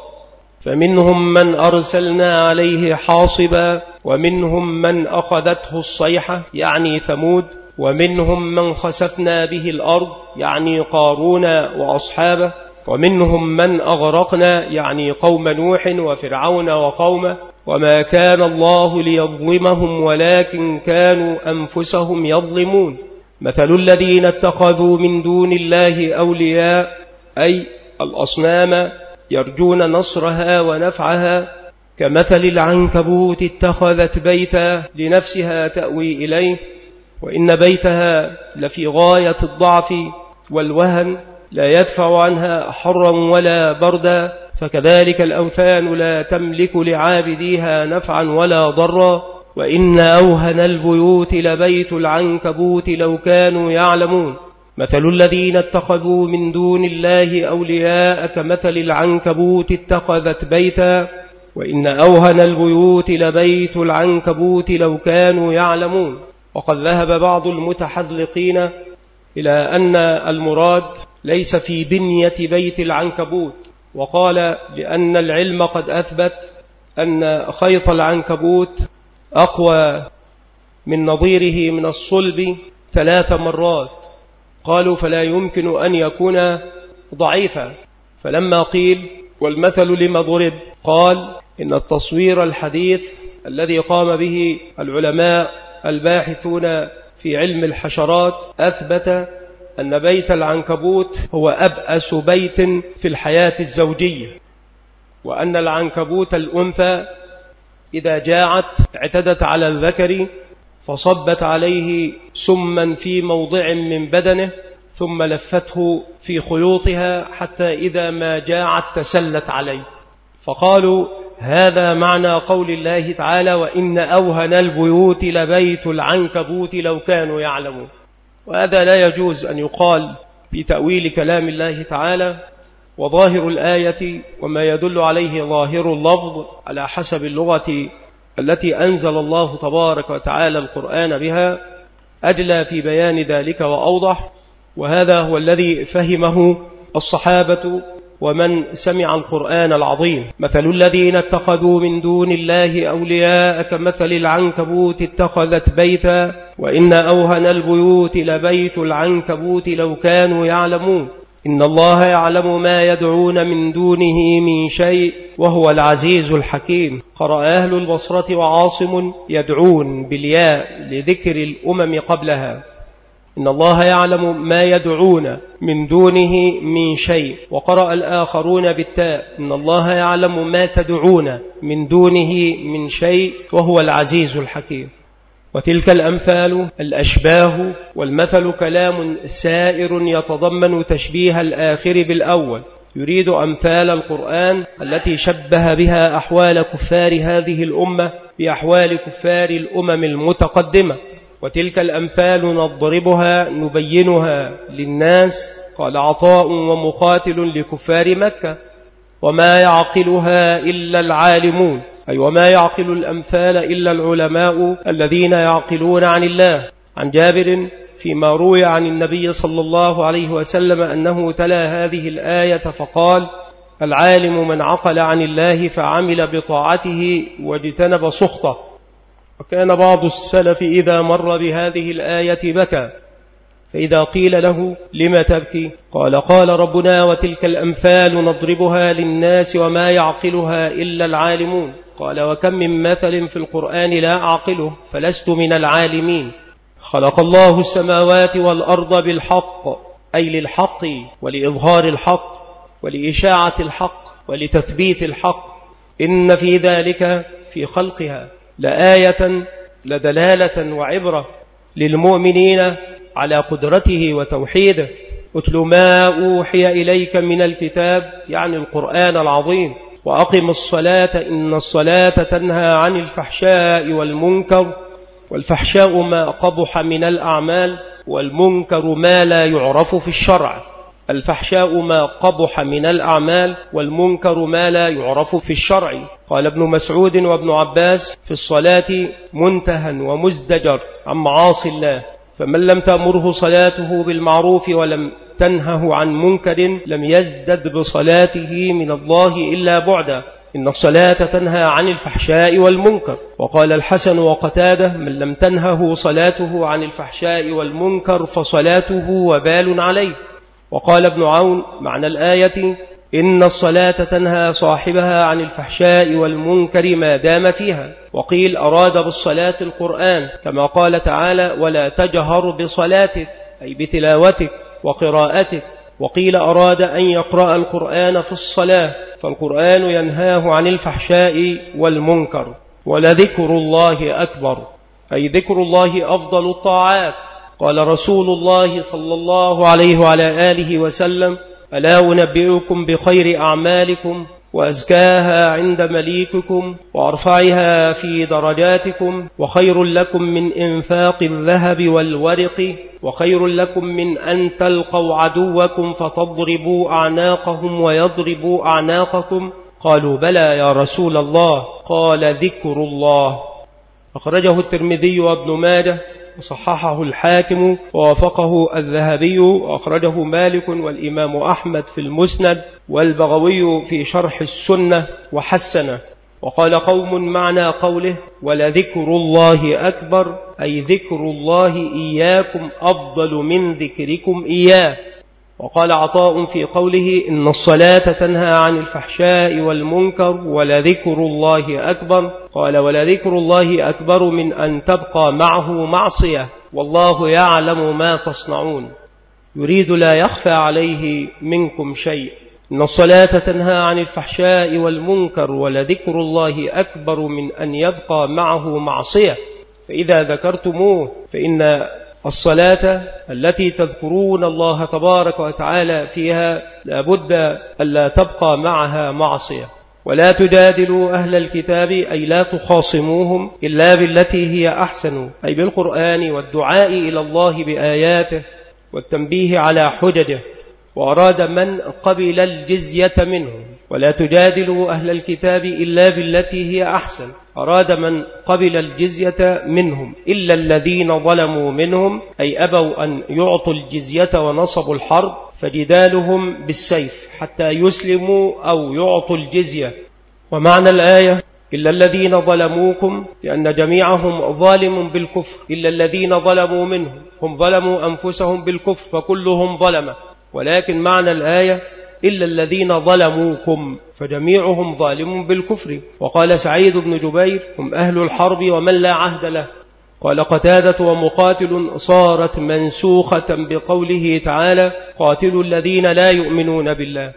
فمنهم من أرسلنا عليه حاصبا ومنهم من أخذته الصيحة يعني ثمود، ومنهم من خسفنا به الأرض يعني قارون وأصحابه، ومنهم من أغرقنا يعني قوم نوح وفرعون وقومه، وما كان الله ليظلمهم ولكن كانوا أنفسهم يظلمون. مثل الذين اتخذوا من دون الله أولياء أي الأصنام يرجون نصرها ونفعها، كمثل العنكبوت اتخذت بيتا لنفسها تأوي إليه، وإن بيتها لفي غاية الضعف والوهن، لا يدفع عنها حرا ولا بردا، فكذلك الأوثان لا تملك لعابديها نفعا ولا ضرا، وإن أوهن البيوت لبيت العنكبوت لو كانوا يعلمون. مثل الذين اتخذوا من دون الله أولياء كمثل العنكبوت اتخذت بيتا، وإن أوهن البيوت لبيت العنكبوت لو كانوا يعلمون. وقد ذهب بعض المتحذلقين إلى أن المراد ليس في بنية بيت العنكبوت، وقال لأن العلم قد أثبت أن خيط العنكبوت أقوى من نظيره من الصلب 3 مرات، قالوا فلا يمكن أن يكون ضعيفا. فلما قيل والمثل لما ضرب، قال إن التصوير الحديث الذي قام به العلماء الباحثون في علم الحشرات أثبت أن بيت العنكبوت هو أبأس بيت في الحياة الزوجية، وأن العنكبوت الأنثى إذا جاعت اعتدت على الذكر فصبت عليه سما في موضع من بدنه ثم لفته في خيوطها حتى إذا ما جاعت تسلت عليه، فقالوا هذا معنى قول الله تعالى: وإن أوهن البيوت لبيت العنكبوت لو كانوا يعلمون. وهذا لا يجوز أن يقال في تأويل كلام الله تعالى، وظاهر الآية وما يدل عليه ظاهر اللفظ على حسب اللغة التي أنزل الله تبارك وتعالى القرآن بها أجلى في بيان ذلك وأوضح، وهذا هو الذي فهمه الصحابة ومن سمع القرآن العظيم. مثل الذين اتخذوا من دون الله أولياء كمثل العنكبوت اتخذت بيتا، وإن أوهن البيوت لبيت العنكبوت لو كانوا يعلمون. إن الله يعلم ما يدعون من دونه من شيء وهو العزيز الحكيم. قرأ أهل البصرة وعاصم يدعون بالياء لذكر الأمم قبلها. إن الله يعلم ما يدعون من دونه من شيء. وقرأ الآخرون بالتاء: إن الله يعلم ما تدعون من دونه من شيء وهو العزيز الحكيم. وتلك الأمثال الأشباه، والمثل كلام سائر يتضمن تشبيه الآخر بالأول، يريد أمثال القرآن التي شبه بها أحوال كفار هذه الأمة بأحوال كفار الأمم المتقدمة. وتلك الأمثال نضربها نبينها للناس. قال عطاء ومقاتل لكفار مكة: وما يعقلها إلا العالمون، أي وما يعقل الأمثال إلا العلماء الذين يعقلون عن الله. عن جابر فيما روي عن النبي صلى الله عليه وسلم أنه تلا هذه الآية فقال: العالم من عقل عن الله فعمل بطاعته واجتنب سخطه. وكان بعض السلف إذا مر بهذه الآية بكى، فإذا قيل له لم تبكي قال ربنا وتلك الأمثال نضربها للناس وما يعقلها إلا العالمون. قال وكم من مثل في القرآن لا أعقله فلست من العالمين. خلق الله السماوات والأرض بالحق، أي للحق ولإظهار الحق ولإشاعة الحق ولتثبيت الحق. إن في ذلك في خلقها لآية لدلالة وعبرة للمؤمنين على قدرته وتوحيده. أتل ما أوحي إليك من الكتاب، يعني القرآن العظيم، وأقم الصلاة إن الصلاة تنهى عن الفحشاء والمنكر. والفحشاء ما قبح من الأعمال، والمنكر ما لا يعرف في الشرع. الفحشاء ما قبح من الأعمال، والمنكر ما لا يعرف في الشرع. قال ابن مسعود وابن عباس في الصلاة منتهى ومزدجر عن معاصي الله، فمن لم تأمره صلاته بالمعروف ولم تنهه عن منكر لم يزدد بصلاته من الله إلا بعدا. إن الصلاة تنهى عن الفحشاء والمنكر. وقال الحسن وقتاده من لم تنهه صلاته عن الفحشاء والمنكر فصلاته وبال عليه. وقال ابن عون معنى الآية إن الصلاة تنهى صاحبها عن الفحشاء والمنكر ما دام فيها. وقيل أراد بالصلاة القرآن كما قال تعالى ولا تجهر بصلاتك، أي بتلاوتك وقراءتك. وقيل أراد أن يقرأ القرآن في الصلاة، فالقرآن ينهاه عن الفحشاء والمنكر. ولذكر الله أكبر، أي ذكر الله أفضل الطاعات. قال رسول الله صلى الله عليه وعلى آله وسلم ألا أنبئكم بخير أعمالكم وأزكاها عند مليككم وأرفعها في درجاتكم، وخير لكم من إنفاق الذهب والورق، وخير لكم من أن تلقوا عدوكم فتضربوا أعناقهم ويضربوا أعناقكم. قالوا بلى يا رسول الله. قال ذكر الله. أخرجه الترمذي وابن ماجه وصححه الحاكم ووافقه الذهبي، وأخرجه مالك والإمام أحمد في المسند والبغوي في شرح السنة وحسنه. وقال قوم معنى قوله ولذكر الله أكبر، أي ذكر الله إياكم أفضل من ذكركم إياه. وقال عطاء في قوله إن الصلاة تنهى عن الفحشاء والمنكر ولذكر الله أكبر، قال ولذكر الله أكبر من أن تبقى معه معصية والله يعلم ما تصنعون. يريد لا يخفى عليه منكم شيء. إن الصلاة تنهى عن الفحشاء والمنكر ولذكر الله أكبر من أن يبقى معه معصية. فإذا ذكرتموه فإن الصلاة التي تذكرون الله تبارك وتعالى فيها لابد ألا تبقى معها معصية. ولا تجادلوا أهل الكتاب، أي لا تخاصموهم إلا بالتي هي أحسن، أي بالقرآن والدعاء إلى الله بآياته والتنبيه على حججه. وأراد من قبل الجزية منهم. ولا تجادلوا أهل الكتاب إلا بالتي هي أحسن، أراد من قبل الجزية منهم إلا الذين ظلموا منهم، أي أبوا أن يعطوا الجزية ونصبوا الحرب، فجدالهم بالسيف حتى يسلموا أو يعطوا الجزية. ومعنى الآية إلا الذين ظلموكم، لأن جميعهم ظالم بالكفر إلا الذين ظلموا منهم، هم ظلموا أنفسهم بالكفر فكلهم ظلمة. ولكن معنى الآية إلا الذين ظلموكم، فجميعهم ظالم بالكفر. وقال سعيد بن جبير هم أهل الحرب ومن لا عهد له. قال قتادة ومقاتل صارت منسوخة بقوله تعالى قاتلوا الذين لا يؤمنون بالله.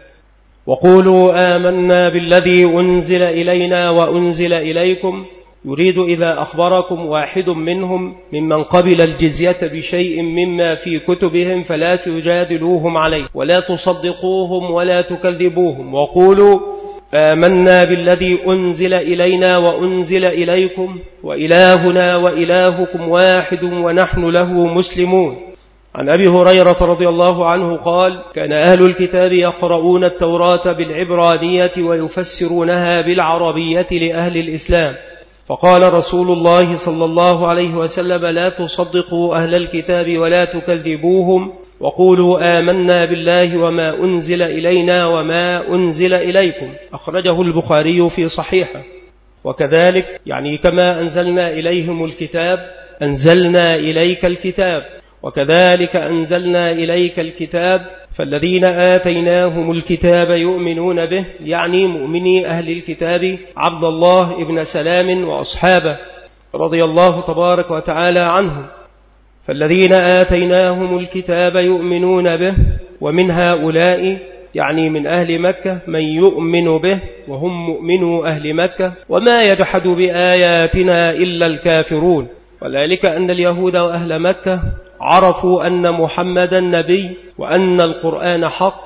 وقولوا آمنا بالذي أنزل إلينا وأنزل إليكم، يريد إذا أخبركم واحد منهم ممن قبل الجزية بشيء مما في كتبهم فلا تجادلوهم عليه ولا تصدقوهم ولا تكذبوهم. وقولوا آمنا بالذي أنزل إلينا وأنزل إليكم وإلهنا وإلهكم واحد ونحن له مسلمون. عن أبي هريرة رضي الله عنه قال كان أهل الكتاب يقرؤون التوراة بالعبرانية ويفسرونها بالعربية لأهل الإسلام، فقال رسول الله صلى الله عليه وسلم لا تصدقوا أهل الكتاب ولا تكذبوهم وقولوا آمنا بالله وما أنزل إلينا وما أنزل إليكم. أخرجه البخاري في صحيحه. وكذلك يعني كما أنزلنا إليهم الكتاب أنزلنا إليك الكتاب، وكذلك أنزلنا إليك الكتاب فالذين آتيناهم الكتاب يؤمنون به، يعني مؤمني أهل الكتاب عبد الله ابن سلام وأصحابه رضي الله تبارك وتعالى عنهم. فالذين آتيناهم الكتاب يؤمنون به، ومن هؤلاء يعني من أهل مكة من يؤمن به وهم مؤمنو أهل مكة، وما يجحد بآياتنا إلا الكافرون. وذلك أن اليهود وأهل مكة عرفوا أن محمدا نبي وأن القرآن حق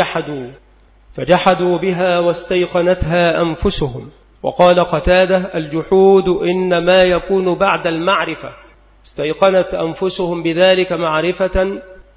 فجحدوا بها واستيقنتها أنفسهم. وقال قتادة الجحود إنما يكون بعد المعرفة، استيقنت أنفسهم بذلك معرفة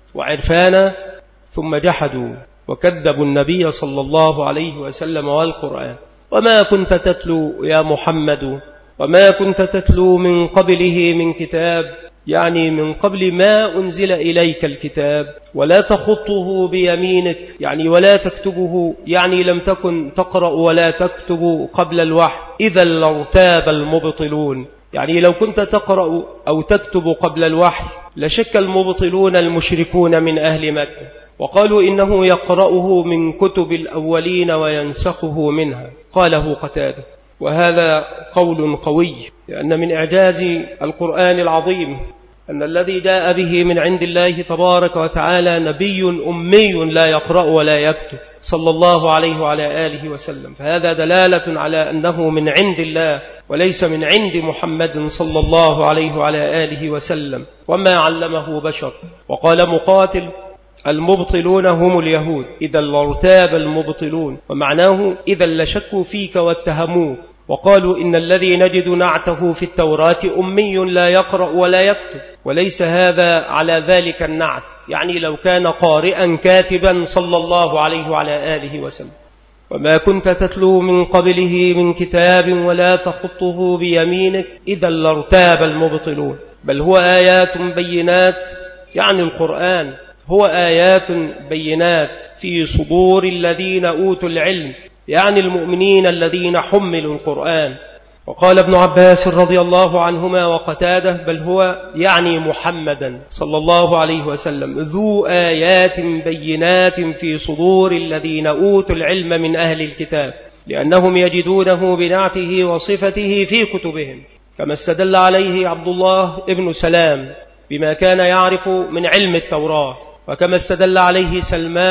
وعرفانا ثم جحدوا وكذبوا النبي صلى الله عليه وسلم والقرآن. وما كنت تتلو يا محمد وما كنت تتلو من قبله من كتاب، يعني من قبل ما أنزل إليك الكتاب، ولا تخطه بيمينك يعني ولا تكتبه، يعني لم تكن تقرأ ولا تكتب قبل الوحي، إذا لارتاب المبطلون. يعني لو كنت تقرأ أو تكتب قبل الوحي لشك المبطلون المشركون من أهل مكة، وقالوا إنه يقرأه من كتب الأولين وينسخه منها. قاله قتادة، وهذا قول قوي، لأن من إعجاز القرآن العظيم أن الذي جاء به من عند الله تبارك وتعالى نبي أمي لا يقرأ ولا يكتب صلى الله عليه وعلى آله وسلم، فهذا دلالة على أنه من عند الله وليس من عند محمد صلى الله عليه وعلى آله وسلم، وما علمه بشر. وقال مقاتل المبطلون هم اليهود، إذا لارتاب المبطلون، ومعناه إذا لشكوا فيك واتهموه، وقالوا إن الذي نجد نعته في التوراة أمي لا يقرأ ولا يكتب، وليس هذا على ذلك النعت، يعني لو كان قارئا كاتبا صلى الله عليه وعلى آله وسلم. وما كنت تتلو من قبله من كتاب ولا تخطه بيمينك إذا لارتاب المبطلون، بل هو آيات بينات، يعني القرآن هو آيات بينات في صدور الذين أوتوا العلم، يعني المؤمنين الذين حملوا القرآن. وقال ابن عباس رضي الله عنهما وقتاده بل هو يعني محمدا صلى الله عليه وسلم ذو آيات بينات في صدور الذين أوتوا العلم من أهل الكتاب، لأنهم يجدونه بنعته وصفته في كتبهم، كما استدل عليه عبد الله ابن سلام بما كان يعرف من علم التوراة، وكما استدل عليه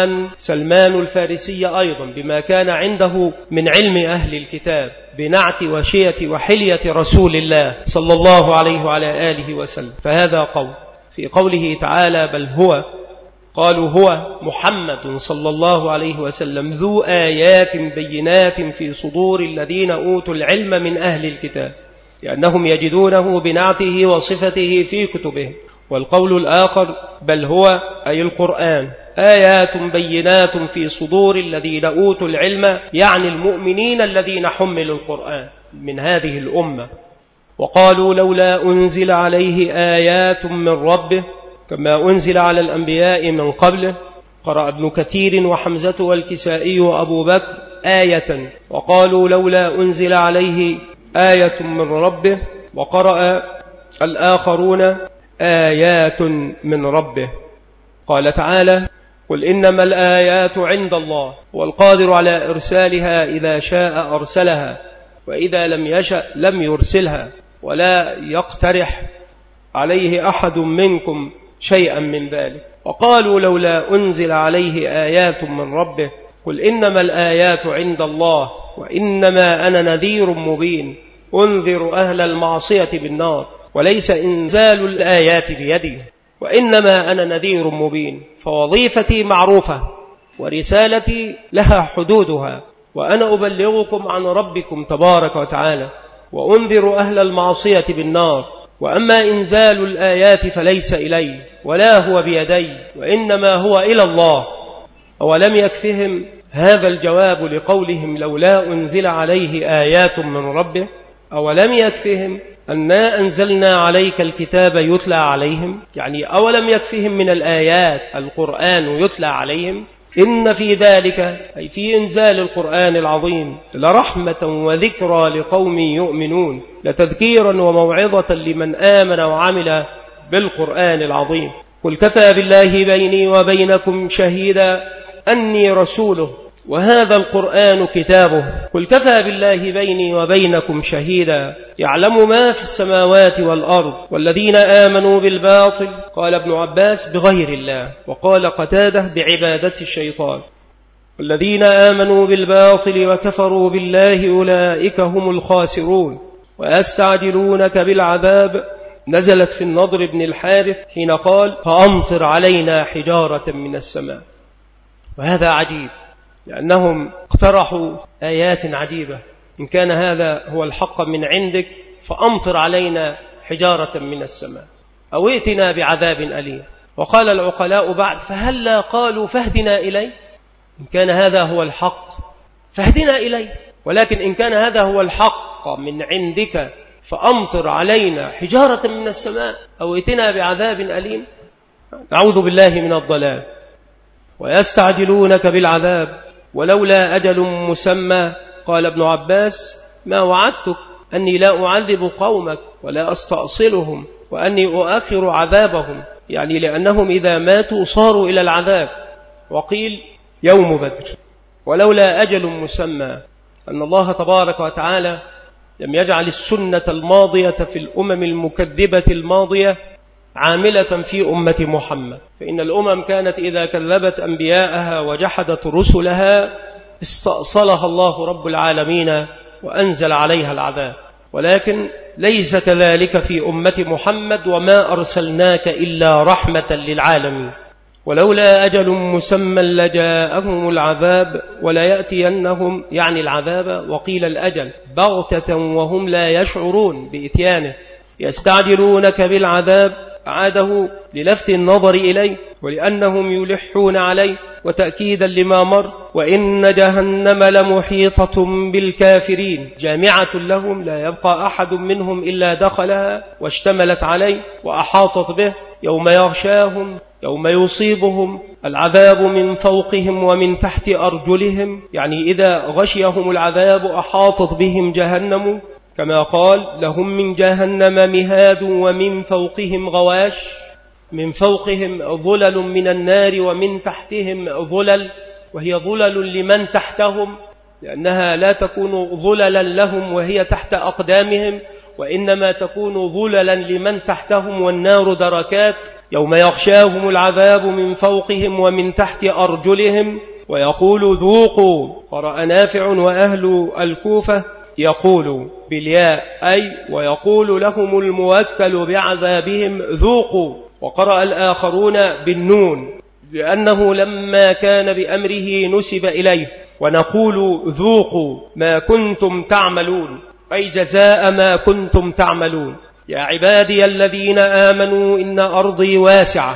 سلمان الفارسي أيضا بما كان عنده من علم أهل الكتاب بنعت وشية وحلية رسول الله صلى الله عليه وعلى آله وسلم. فهذا قول في قوله تعالى بل هو، قالوا هو محمد صلى الله عليه وسلم ذو آيات بينات في صدور الذين أوتوا العلم من أهل الكتاب، لأنهم يجدونه بنعته وصفته في كتبهم. والقول الآخر بل هو أي القرآن آيات بينات في صدور الذين أوتوا العلم، يعني المؤمنين الذين حملوا القرآن من هذه الأمة. وقالوا لولا أنزل عليه آيات من ربه كما أنزل على الأنبياء من قبله. قرأ ابن كثير وحمزة والكسائي وأبو بكر آية، وقالوا لولا أنزل عليه آية من ربه، وقرأ الآخرون آيات من ربه. قال تعالى قل إنما الآيات عند الله والقادر على إرسالها إذا شاء أرسلها وإذا لم يشأ لم يرسلها ولا يقترح عليه أحد منكم شيئا من ذلك. وقالوا لولا أنزل عليه آيات من ربه قل إنما الآيات عند الله وإنما أنا نذير مبين أنذر أهل المعصية بالنار وليس إنزال الآيات بيدي وإنما أنا نذير مبين. فوظيفتي معروفة ورسالتي لها حدودها، وأنا أبلغكم عن ربكم تبارك وتعالى وأنذر أهل المعصية بالنار، وأما إنزال الآيات فليس إلي ولا هو بيدي وإنما هو إلى الله. أولم يكفهم هذا الجواب لقولهم لولا أنزل عليه آيات من ربه؟ أولم يكفهم أنا أنزلنا عليك الكتاب يتلى عليهم، يعني أولم يكفهم من الآيات القرآن يتلى عليهم؟ إن في ذلك أي في إنزال القرآن العظيم لرحمة وذكرى لقوم يؤمنون، لتذكيرا وموعظة لمن آمن وعمل بالقرآن العظيم. قل كفى بالله بيني وبينكم شهيدا أني رسوله وهذا القرآن كتابه. قل كفى بالله بيني وبينكم شهيدا يعلم ما في السماوات والأرض والذين آمنوا بالباطل، قال ابن عباس بغير الله، وقال قتاده بعبادة الشيطان. والذين آمنوا بالباطل وكفروا بالله أولئك هم الخاسرون. ويستعجلونك بالعذاب نزلت في النضر بن الحارث حين قال فأمطر علينا حجارة من السماء. وهذا عجيب لأنهم اقترحوا آيات عجيبة، إن كان هذا هو الحق من عندك فأمطر علينا حجارة من السماء أو ائتنا بعذاب أليم. وقال العقلاء بعد فهلا قالوا فاهدنا إليه، إن كان هذا هو الحق فاهدنا إليه، ولكن إن كان هذا هو الحق من عندك فأمطر علينا حجارة من السماء أو ائتنا بعذاب أليم. نعوذ بالله من الضلال. ويستعجلونك بالعذاب ولولا أجل مسمى، قال ابن عباس ما وعدتك أني لا أعذب قومك ولا أستأصلهم وأني أؤخر عذابهم، يعني لأنهم إذا ماتوا صاروا إلى العذاب. وقيل يوم بدر. ولولا أجل مسمى أن الله تبارك وتعالى لم يجعل السنة الماضية في الأمم المكذبة الماضية عاملة في أمة محمد، فإن الأمم كانت إذا كذبت أنبياءها وجحدت رسلها استأصلها الله رب العالمين وأنزل عليها العذاب، ولكن ليس كذلك في أمة محمد وما أرسلناك إلا رحمة للعالمين. ولولا أجل مسمى لجاءهم العذاب ولا يأتينهم، يعني العذاب، وقيل الأجل بغتة وهم لا يشعرون بإتيانه. يستعجلونك بالعذاب عاده للفت النظر إليه ولأنهم يلحون عليه وتأكيدا لما مر. وإن جهنم لمحيطة بالكافرين جامعة لهم لا يبقى أحد منهم إلا دخلها واشتملت عليه وأحاطت به. يوم يغشاهم يوم يصيبهم العذاب من فوقهم ومن تحت أرجلهم، يعني إذا غشيهم العذاب أحاطت بهم جهنم، كما قال لهم من جهنم مهاد ومن فوقهم غواش، من فوقهم ظلل من النار ومن تحتهم ظلل، وهي ظلل لمن تحتهم لأنها لا تكون ظللا لهم وهي تحت أقدامهم، وإنما تكون ظللا لمن تحتهم والنار دركات. يوم يغشاهم العذاب من فوقهم ومن تحت أرجلهم ويقول ذوقوا، قرأ نافع وأهل الكوفة يقول بالياء أي ويقول لهم الموكل بعذابهم ذوقوا، وقرأ الآخرون بالنون لأنه لما كان بأمره نسب إليه. ونقول ذوقوا ما كنتم تعملون أي جزاء ما كنتم تعملون. يا عبادي الذين آمنوا إن أرضي واسعة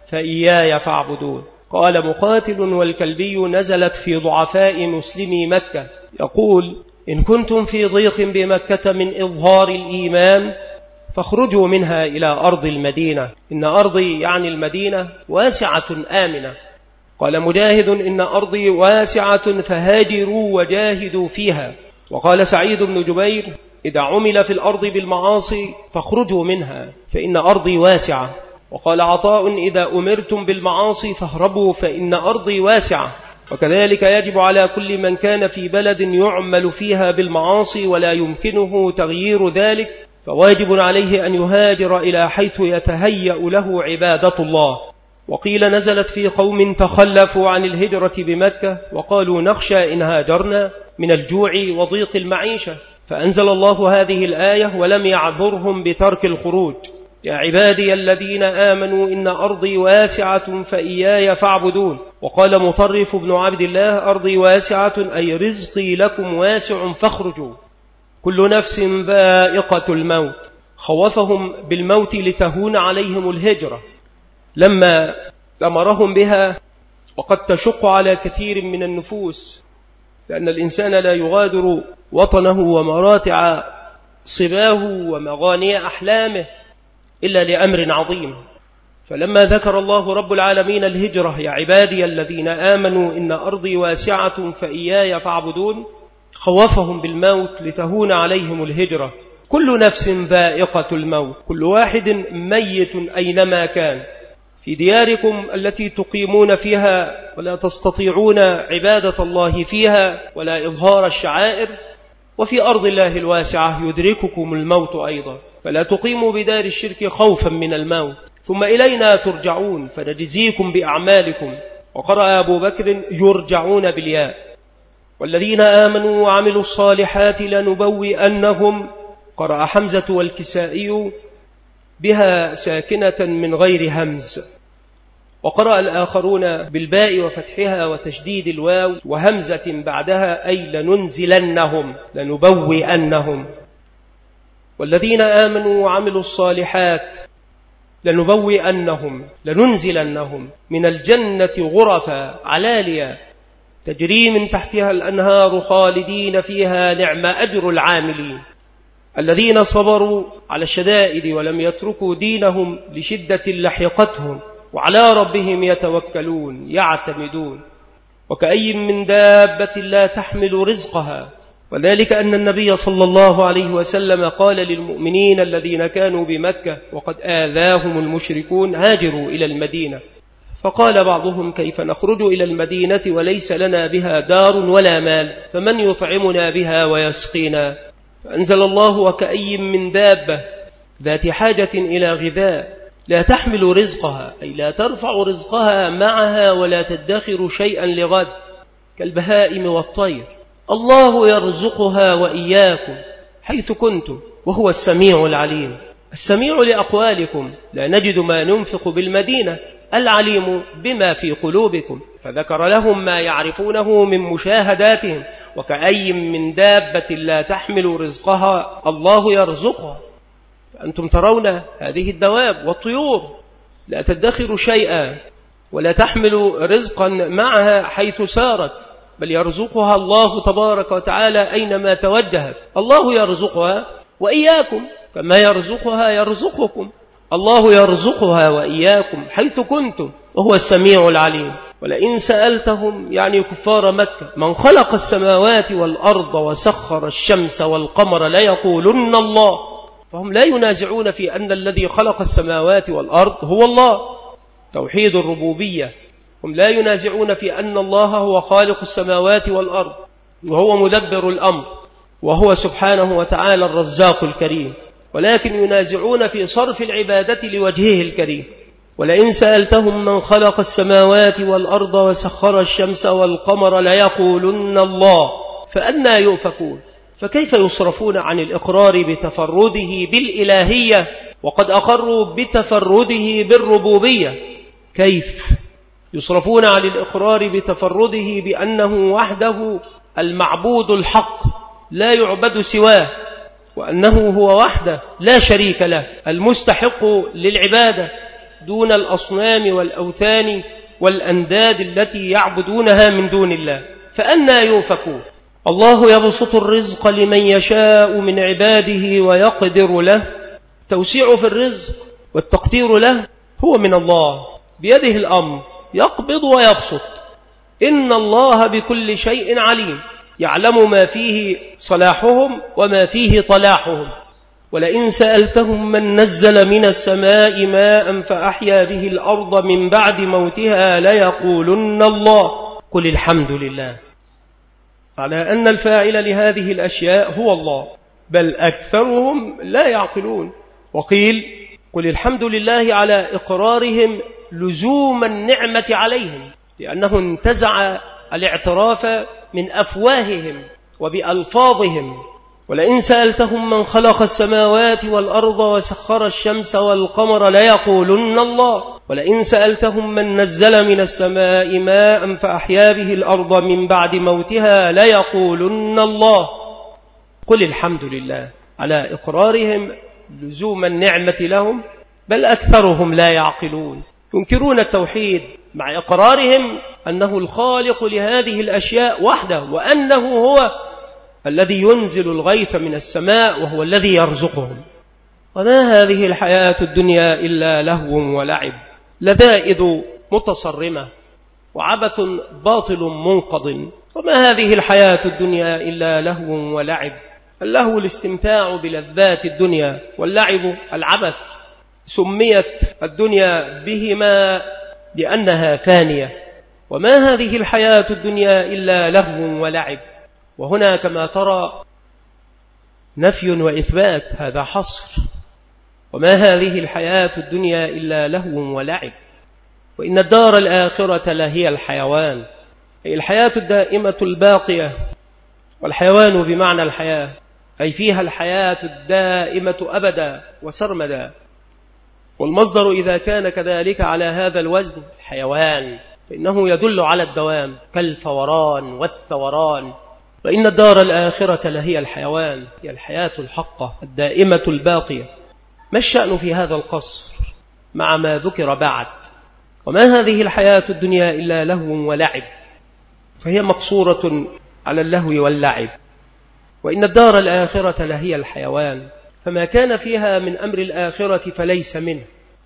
فإياي فاعبدون. قال مقاتل والكلبي نزلت في ضعفاء مسلمي مكة، يقول إن كنتم في ضيق بمكة من إظهار الإيمان فاخرجوا منها إلى أرض المدينة، إن أرضي يعني المدينة واسعة آمنة. قال مجاهد إن أرضي واسعة فهاجروا وجاهدوا فيها. وقال سعيد بن جبير إذا عمل في الأرض بالمعاصي فاخرجوا منها فإن أرضي واسعة. وقال عطاء إذا أمرتم بالمعاصي فاهربوا فإن أرضي واسعة. وكذلك يجب على كل من كان في بلد يعمل فيها بالمعاصي ولا يمكنه تغيير ذلك فواجب عليه أن يهاجر إلى حيث يتهيأ له عبادة الله. وقيل نزلت في قوم تخلفوا عن الهجرة بمكة وقالوا نخشى إن هاجرنا من الجوع وضيق المعيشة، فأنزل الله هذه الآية ولم يعذرهم بترك الخروج. يا عبادي الذين آمنوا إن أرضي واسعة فإياي فاعبدون. وقال مطرف بن عبد الله أرضي واسعة أي رزقي لكم واسع فاخرجوا. كل نفس ذائقة الموت. خوفهم بالموت لتهون عليهم الهجرة لما أمرهم بها، وقد تشق على كثير من النفوس لأن الإنسان لا يغادر وطنه ومراتع صباه ومغاني أحلامه إلا لأمر عظيم. فلما ذكر الله رب العالمين الهجرة: يا عبادي الذين آمنوا إن أرضي واسعة فإياي فاعبدون، خوفهم بالموت لتهون عليهم الهجرة. كل نفس ذائقة الموت، كل واحد ميت أينما كان، في دياركم التي تقيمون فيها ولا تستطيعون عبادة الله فيها ولا إظهار الشعائر، وفي أرض الله الواسعة يدرككم الموت أيضا، فلا تقيموا بدار الشرك خوفا من الموت، ثم إلينا ترجعون فنجزيكم بأعمالكم. وقرأ أبو بكر: يرجعون بالياء. والذين آمنوا وعملوا الصالحات لنبوئنهم، قرأ حمزة والكسائي بها ساكنة من غير همز، وقرأ الآخرون بالباء وفتحها وتشديد الواو وهمزة بعدها، أي لننزلنهم لنبوئنهم. والذين آمنوا وعملوا الصالحات لنبوئنهم لننزلنهم من الجنة غرفا علاليا تجري من تحتها الأنهار خالدين فيها، نعم أجر العاملين. الذين صبروا على الشدائد ولم يتركوا دينهم لشدة لحقتهم، وعلى ربهم يتوكلون يعتمدون. وكأي من دابة لا تحمل رزقها، وذلك أن النبي صلى الله عليه وسلم قال للمؤمنين الذين كانوا بمكة وقد آذاهم المشركون: هاجروا إلى المدينة. فقال بعضهم: كيف نخرج إلى المدينة وليس لنا بها دار ولا مال، فمن يطعمنا بها ويسقينا؟ فأنزل الله: وكأي من دابة ذات حاجة إلى غذاء لا تحمل رزقها، أي لا ترفع رزقها معها ولا تدخر شيئا لغد، كالبهائم والطير. الله يرزقها وإياكم حيث كنتم وهو السميع العليم. السميع لأقوالكم، لا نجد ما ننفق بالمدينة. العليم بما في قلوبكم، فذكر لهم ما يعرفونه من مشاهداتهم. وكأي من دابة لا تحمل رزقها الله يرزقها. أنتم ترون هذه الدواب والطيور لا تدخر شيئا ولا تحمل رزقا معها حيث سارت، بل يرزقها الله تبارك وتعالى أينما توجهت. الله يرزقها وإياكم كما يرزقها يرزقكم. الله يرزقها وإياكم حيث كنتم وهو السميع العليم. ولئن سألتهم، يعني كفار مكة: من خلق السماوات والأرض وسخر الشمس والقمر ليقولن الله. فهم لا ينازعون في أن الذي خلق السماوات والأرض هو الله، توحيد الربوبية. هم لا ينازعون في أن الله هو خالق السماوات والأرض وهو مدبر الأمر وهو سبحانه وتعالى الرزاق الكريم، ولكن ينازعون في صرف العبادة لوجهه الكريم. ولئن سألتهم من خلق السماوات والأرض وسخر الشمس والقمر ليقولن الله، فأنى يؤفكون؟ فكيف يصرفون عن الإقرار بتفرده بالإلهية وقد أقروا بتفرده بالربوبية؟ كيف يصرفون عن الإقرار بتفرده بأنه وحده المعبود الحق لا يعبد سواه، وأنه هو وحده لا شريك له المستحق للعبادة دون الأصنام والأوثان والأنداد التي يعبدونها من دون الله؟ فأنى يؤفكون؟ الله يبسط الرزق لمن يشاء من عباده ويقدر له. توسيع في الرزق والتقدير له هو من الله، بيده الأمر، يقبض ويبسط. إن الله بكل شيء عليم، يعلم ما فيه صلاحهم وما فيه طلاحهم. ولئن سألتهم من نزل من السماء ماء فأحيا به الأرض من بعد موتها ليقولن الله. قل الحمد لله، على أن الفاعل لهذه الأشياء هو الله، بل أكثرهم لا يعقلون. وقيل: قل الحمد لله على إقرارهم لزوم النعمة عليهم، لأنه انتزع الاعتراف من أفواههم وبألفاظهم. ولئن سألتهم من خلق السماوات والأرض وسخر الشمس والقمر ليقولن الله. ولئن سألتهم من نزل من السماء ماء فأحيا به الأرض من بعد موتها ليقولن الله. قل الحمد لله على إقرارهم لزوم النعمة لهم، بل أكثرهم لا يعقلون، ينكرون التوحيد مع إقرارهم أنه الخالق لهذه الأشياء وحده، وأنه هو الذي ينزل الغيث من السماء وهو الذي يرزقهم. وما هذه الحياة الدنيا إلا لهو ولعب، لذائذ متصرمة وعبث باطل منقض. وما هذه الحياة الدنيا إلا لهو ولعب، اللهو الاستمتاع بلذات الدنيا، واللعب العبث. سميت الدنيا بهما لأنها فانية. وما هذه الحياة الدنيا إلا لهو ولعب، وهنا كما ترى نفي وإثبات، هذا حصر. وما هذه الحياة الدنيا إلا لهو ولعب، وإن الدار الآخرة لهي الحيوان، أي الحياة الدائمة الباقية. والحيوان بمعنى الحياة، أي فيها الحياة الدائمة أبدا وسرمدا. والمصدر إذا كان كذلك على هذا الوزن حيوان فإنه يدل على الدوام كالفوران والثوران. وإن الدار الآخرة لهي الحيوان، هي الحياة الحقة الدائمة الباقية. ما الشأن في هذا القصر مع ما ذكر بعد؟ وما هذه الحياة الدنيا إلا لهو ولعب، فهي مقصورة على اللهو واللعب. وإن الدار الآخرة لهي الحيوان، فما كان فيها من أمر الآخرة فليس منه،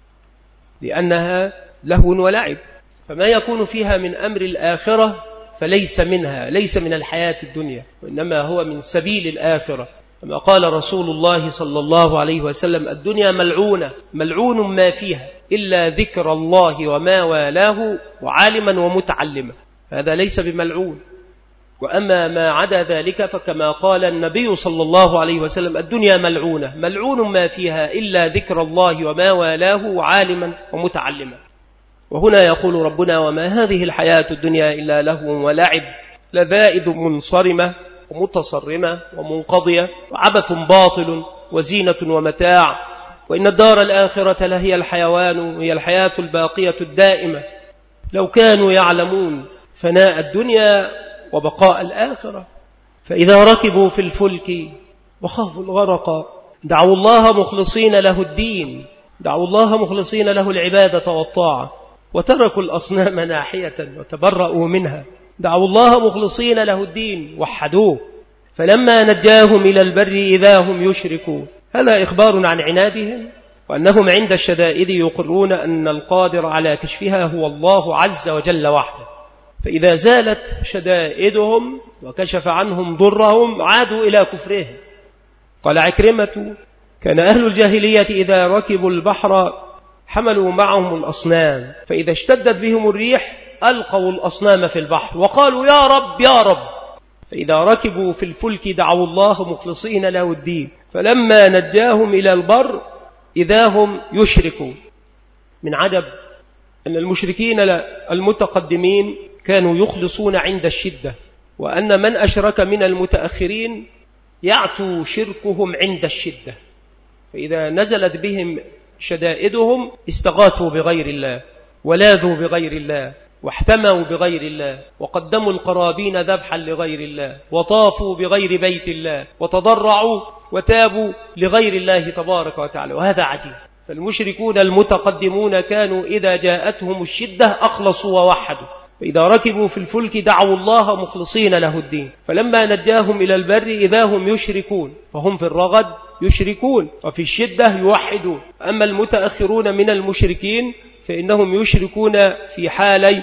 لأنها لهو ولعب. فما يكون فيها من أمر الآخرة فليس منها، ليس من الحياة الدنيا، وإنما هو من سبيل الآخرة. كما قال رسول الله صلى الله عليه وسلم: الدنيا ملعونة، ملعون ما فيها إلا ذكر الله وما والاه وعالما ومتعلما، هذا ليس بملعون. وأما ما عدا ذلك فكما قال النبي صلى الله عليه وسلم: الدنيا ملعونة، ملعون ما فيها إلا ذكر الله وما والاه وعالما ومتعلما. وهنا يقول ربنا: وما هذه الحياة الدنيا إلا لهو ولعب، لذائذ منصرمة ومتصرمة ومنقضية وعبث باطل وزينة ومتاع. وإن الدار الآخرة لهي الحيوان، هي الحياة الباقية الدائمة. لو كانوا يعلمون فناء الدنيا وبقاء الآخرة، فإذا ركبوا في الفلك وخافوا الغرق دعوا الله مخلصين له الدين، دعوا الله مخلصين له العبادة والطاعة، وتركوا الأصنام ناحية وتبرؤوا منها. دعوا الله مخلصين له الدين، وحدوه، فلما نجاهم إلى البر إذا هم يشركون. هذا إخبار عن عنادهم، وأنهم عند الشدائد يقرون أن القادر على كشفها هو الله عز وجل وحده. فإذا زالت شدائدهم وكشف عنهم ضرهم عادوا إلى كفرهم. قال عكرمة: كان أهل الجاهلية إذا ركبوا البحر حملوا معهم الأصنام، فإذا اشتدت بهم الريح ألقوا الأصنام في البحر وقالوا: يا رب يا رب. فإذا ركبوا في الفلك دعوا الله مخلصين له الدين، فلما نجاهم إلى البر إذا هم يشركون. من عجب أن المشركين المتقدمين كانوا يخلصون عند الشدة، وأن من أشرك من المتأخرين يعتو شركهم عند الشدة، فإذا نزلت بهم شدائدهم استغاثوا بغير الله ولاذوا بغير الله واحتموا بغير الله وقدموا القرابين ذبحا لغير الله وطافوا بغير بيت الله وتضرعوا وتابوا لغير الله تبارك وتعالى. وهذا عجيب. فالمشركون المتقدمون كانوا إذا جاءتهم الشدة أخلصوا ووحدوا، فإذا ركبوا في الفلك دعوا الله مخلصين له الدين، فلما نجاهم إلى البر إذا هم يشركون. فهم في الرغد يشركون وفي الشدة يوحدون. أما المتأخرون من المشركين فإنهم يشركون في حالي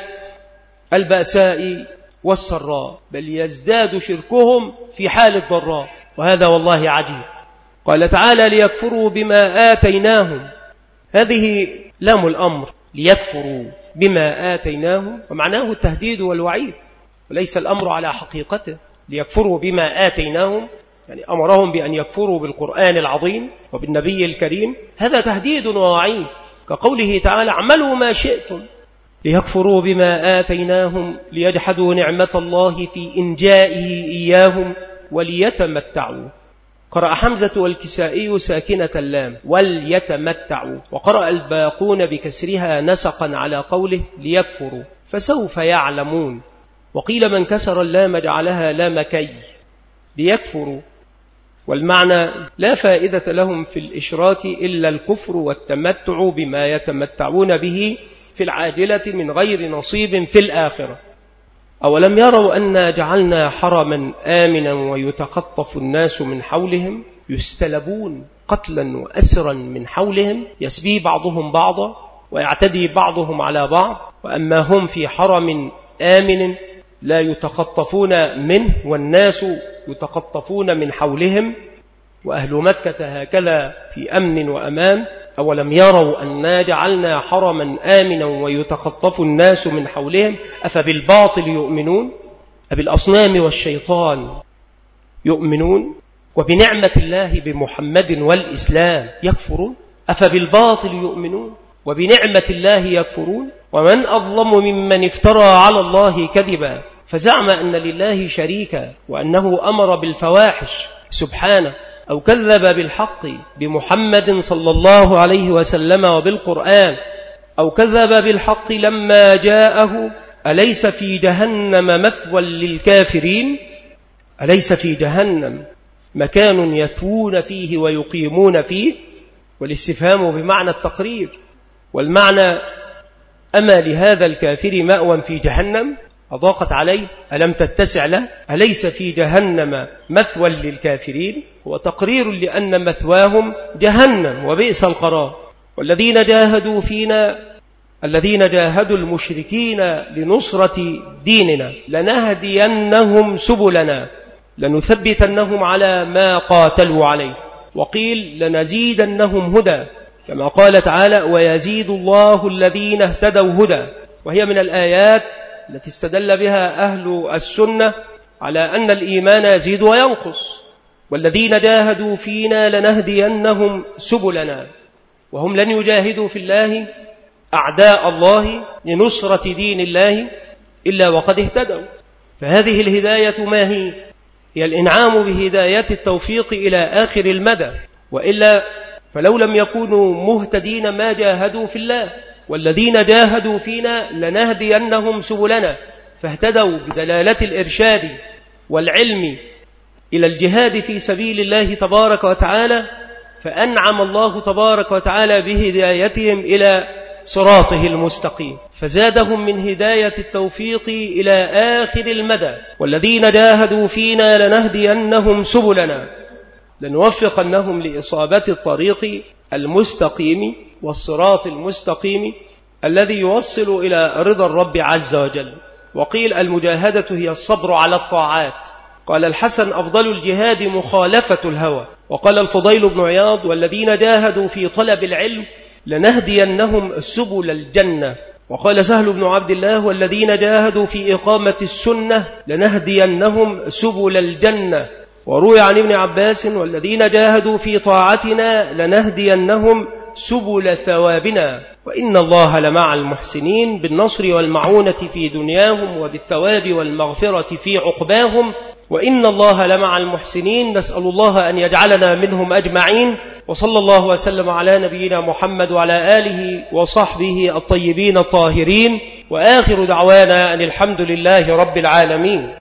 البأساء والسراء، بل يزداد شركهم في حال الضراء، وهذا والله عجيب. قال تعالى: ليكفروا بما آتيناهم، هذه لام الأمر، ليكفروا بما آتيناهم، ومعناه التهديد والوعيد وليس الأمر على حقيقته. ليكفروا بما آتيناهم يعني أمرهم بأن يكفروا بالقرآن العظيم وبالنبي الكريم، هذا تهديد ووعيد، كقوله تعالى: اعملوا ما شئتم. ليكفروا بما آتيناهم ليجحدوا نعمة الله في إنجائه إياهم وليتمتعوا. قرأ حمزة والكسائي ساكنة اللام وليتمتعوا، وقرأ الباقون بكسرها نسقا على قوله ليكفروا، فسوف يعلمون. وقيل من كسر اللام جعلها لام كي ليكفروا، والمعنى لا فائدة لهم في الإشراك إلا الكفر والتمتع بما يتمتعون به في العاجلة من غير نصيب في الآخرة. أولم يروا أنا جعلنا حرما آمنا ويتخطف الناس من حولهم يستلبون قتلا وأسرا من حولهم يسبي بعضهم بعضا ويعتدي بعضهم على بعض، وأما هم في حرم آمن لا يتخطفون منه والناس يتخطفون من حولهم، وأهل مكة هكذا في أمن وأمان. أولم يروا أنا جعلنا حرما آمنا ويتخطف الناس من حولهم أفبالباطل يؤمنون، أبالأصنام والشيطان يؤمنون، وبنعمة الله بمحمد والإسلام يكفرون. أفبالباطل يؤمنون وبنعمة الله يكفرون، ومن أظلم ممن افترى على الله كذبا فزعم أن لله شريكا وأنه أمر بالفواحش سبحانه، أو كذب بالحق بمحمد صلى الله عليه وسلم وبالقرآن، أو كذب بالحق لما جاءه. أليس في جهنم مثوى للكافرين؟ أليس في جهنم مكان يثوون فيه ويقيمون فيه؟ والاستفهام بمعنى التقرير، والمعنى أما لهذا الكافر مأوى في جهنم أضاقت عليه ألم تتسع له؟ أليس في جهنم مثوى للكافرين؟ هو تقرير لأن مثواهم جهنم وبئس القرار. والذين جاهدوا فينا، الذين جاهدوا المشركين لنصرة ديننا لنهدينهم سبلنا لنثبتنهم على ما قاتلوا عليه، وقيل لنزيدنهم هدى، كما قال تعالى ويزيد الله الذين اهتدوا هدى. وهي من الآيات التي استدل بها أهل السنة على أن الإيمان يزيد وينقص. والذين جاهدوا فينا لنهدينهم سبلنا، وهم لن يجاهدوا في الله أعداء الله لنصرة دين الله إلا وقد اهتدوا. فهذه الهداية ما هي؟ هي الإنعام بهداية التوفيق إلى آخر المدى، وإلا فلو لم يكونوا مهتدين ما جاهدوا في الله. والذين جاهدوا فينا لنهدينهم سبلنا، فاهتدوا بدلالة الإرشاد والعلم إلى الجهاد في سبيل الله تبارك وتعالى، فأنعم الله تبارك وتعالى بهدايتهم إلى صراطه المستقيم، فزادهم من هداية التوفيق إلى آخر المدى. والذين جاهدوا فينا لنهدينهم سبلنا، لنوفقنهم لإصابة الطريق المستقيم والصراط المستقيم الذي يوصل إلى رضا الرب عز وجل. وقيل المجاهدة هي الصبر على الطاعات. قال الحسن أفضل الجهاد مخالفة الهوى. وقال الفضيل بن عياض والذين جاهدوا في طلب العلم لنهدينهم سبل الجنة. وقال سهل بن عبد الله والذين جاهدوا في إقامة السنة لنهدينهم سبل الجنة. وروي عن ابن عباس والذين جاهدوا في طاعتنا لنهدينهم سبل ثوابنا، وإن الله لمع المحسنين بالنصر والمعونة في دنياهم وبالثواب والمغفرة في عقباهم، وإن الله لمع المحسنين. نسأل الله أن يجعلنا منهم أجمعين. وصلى الله وسلم على نبينا محمد وعلى آله وصحبه الطيبين الطاهرين، وآخر دعوانا أن الحمد لله رب العالمين.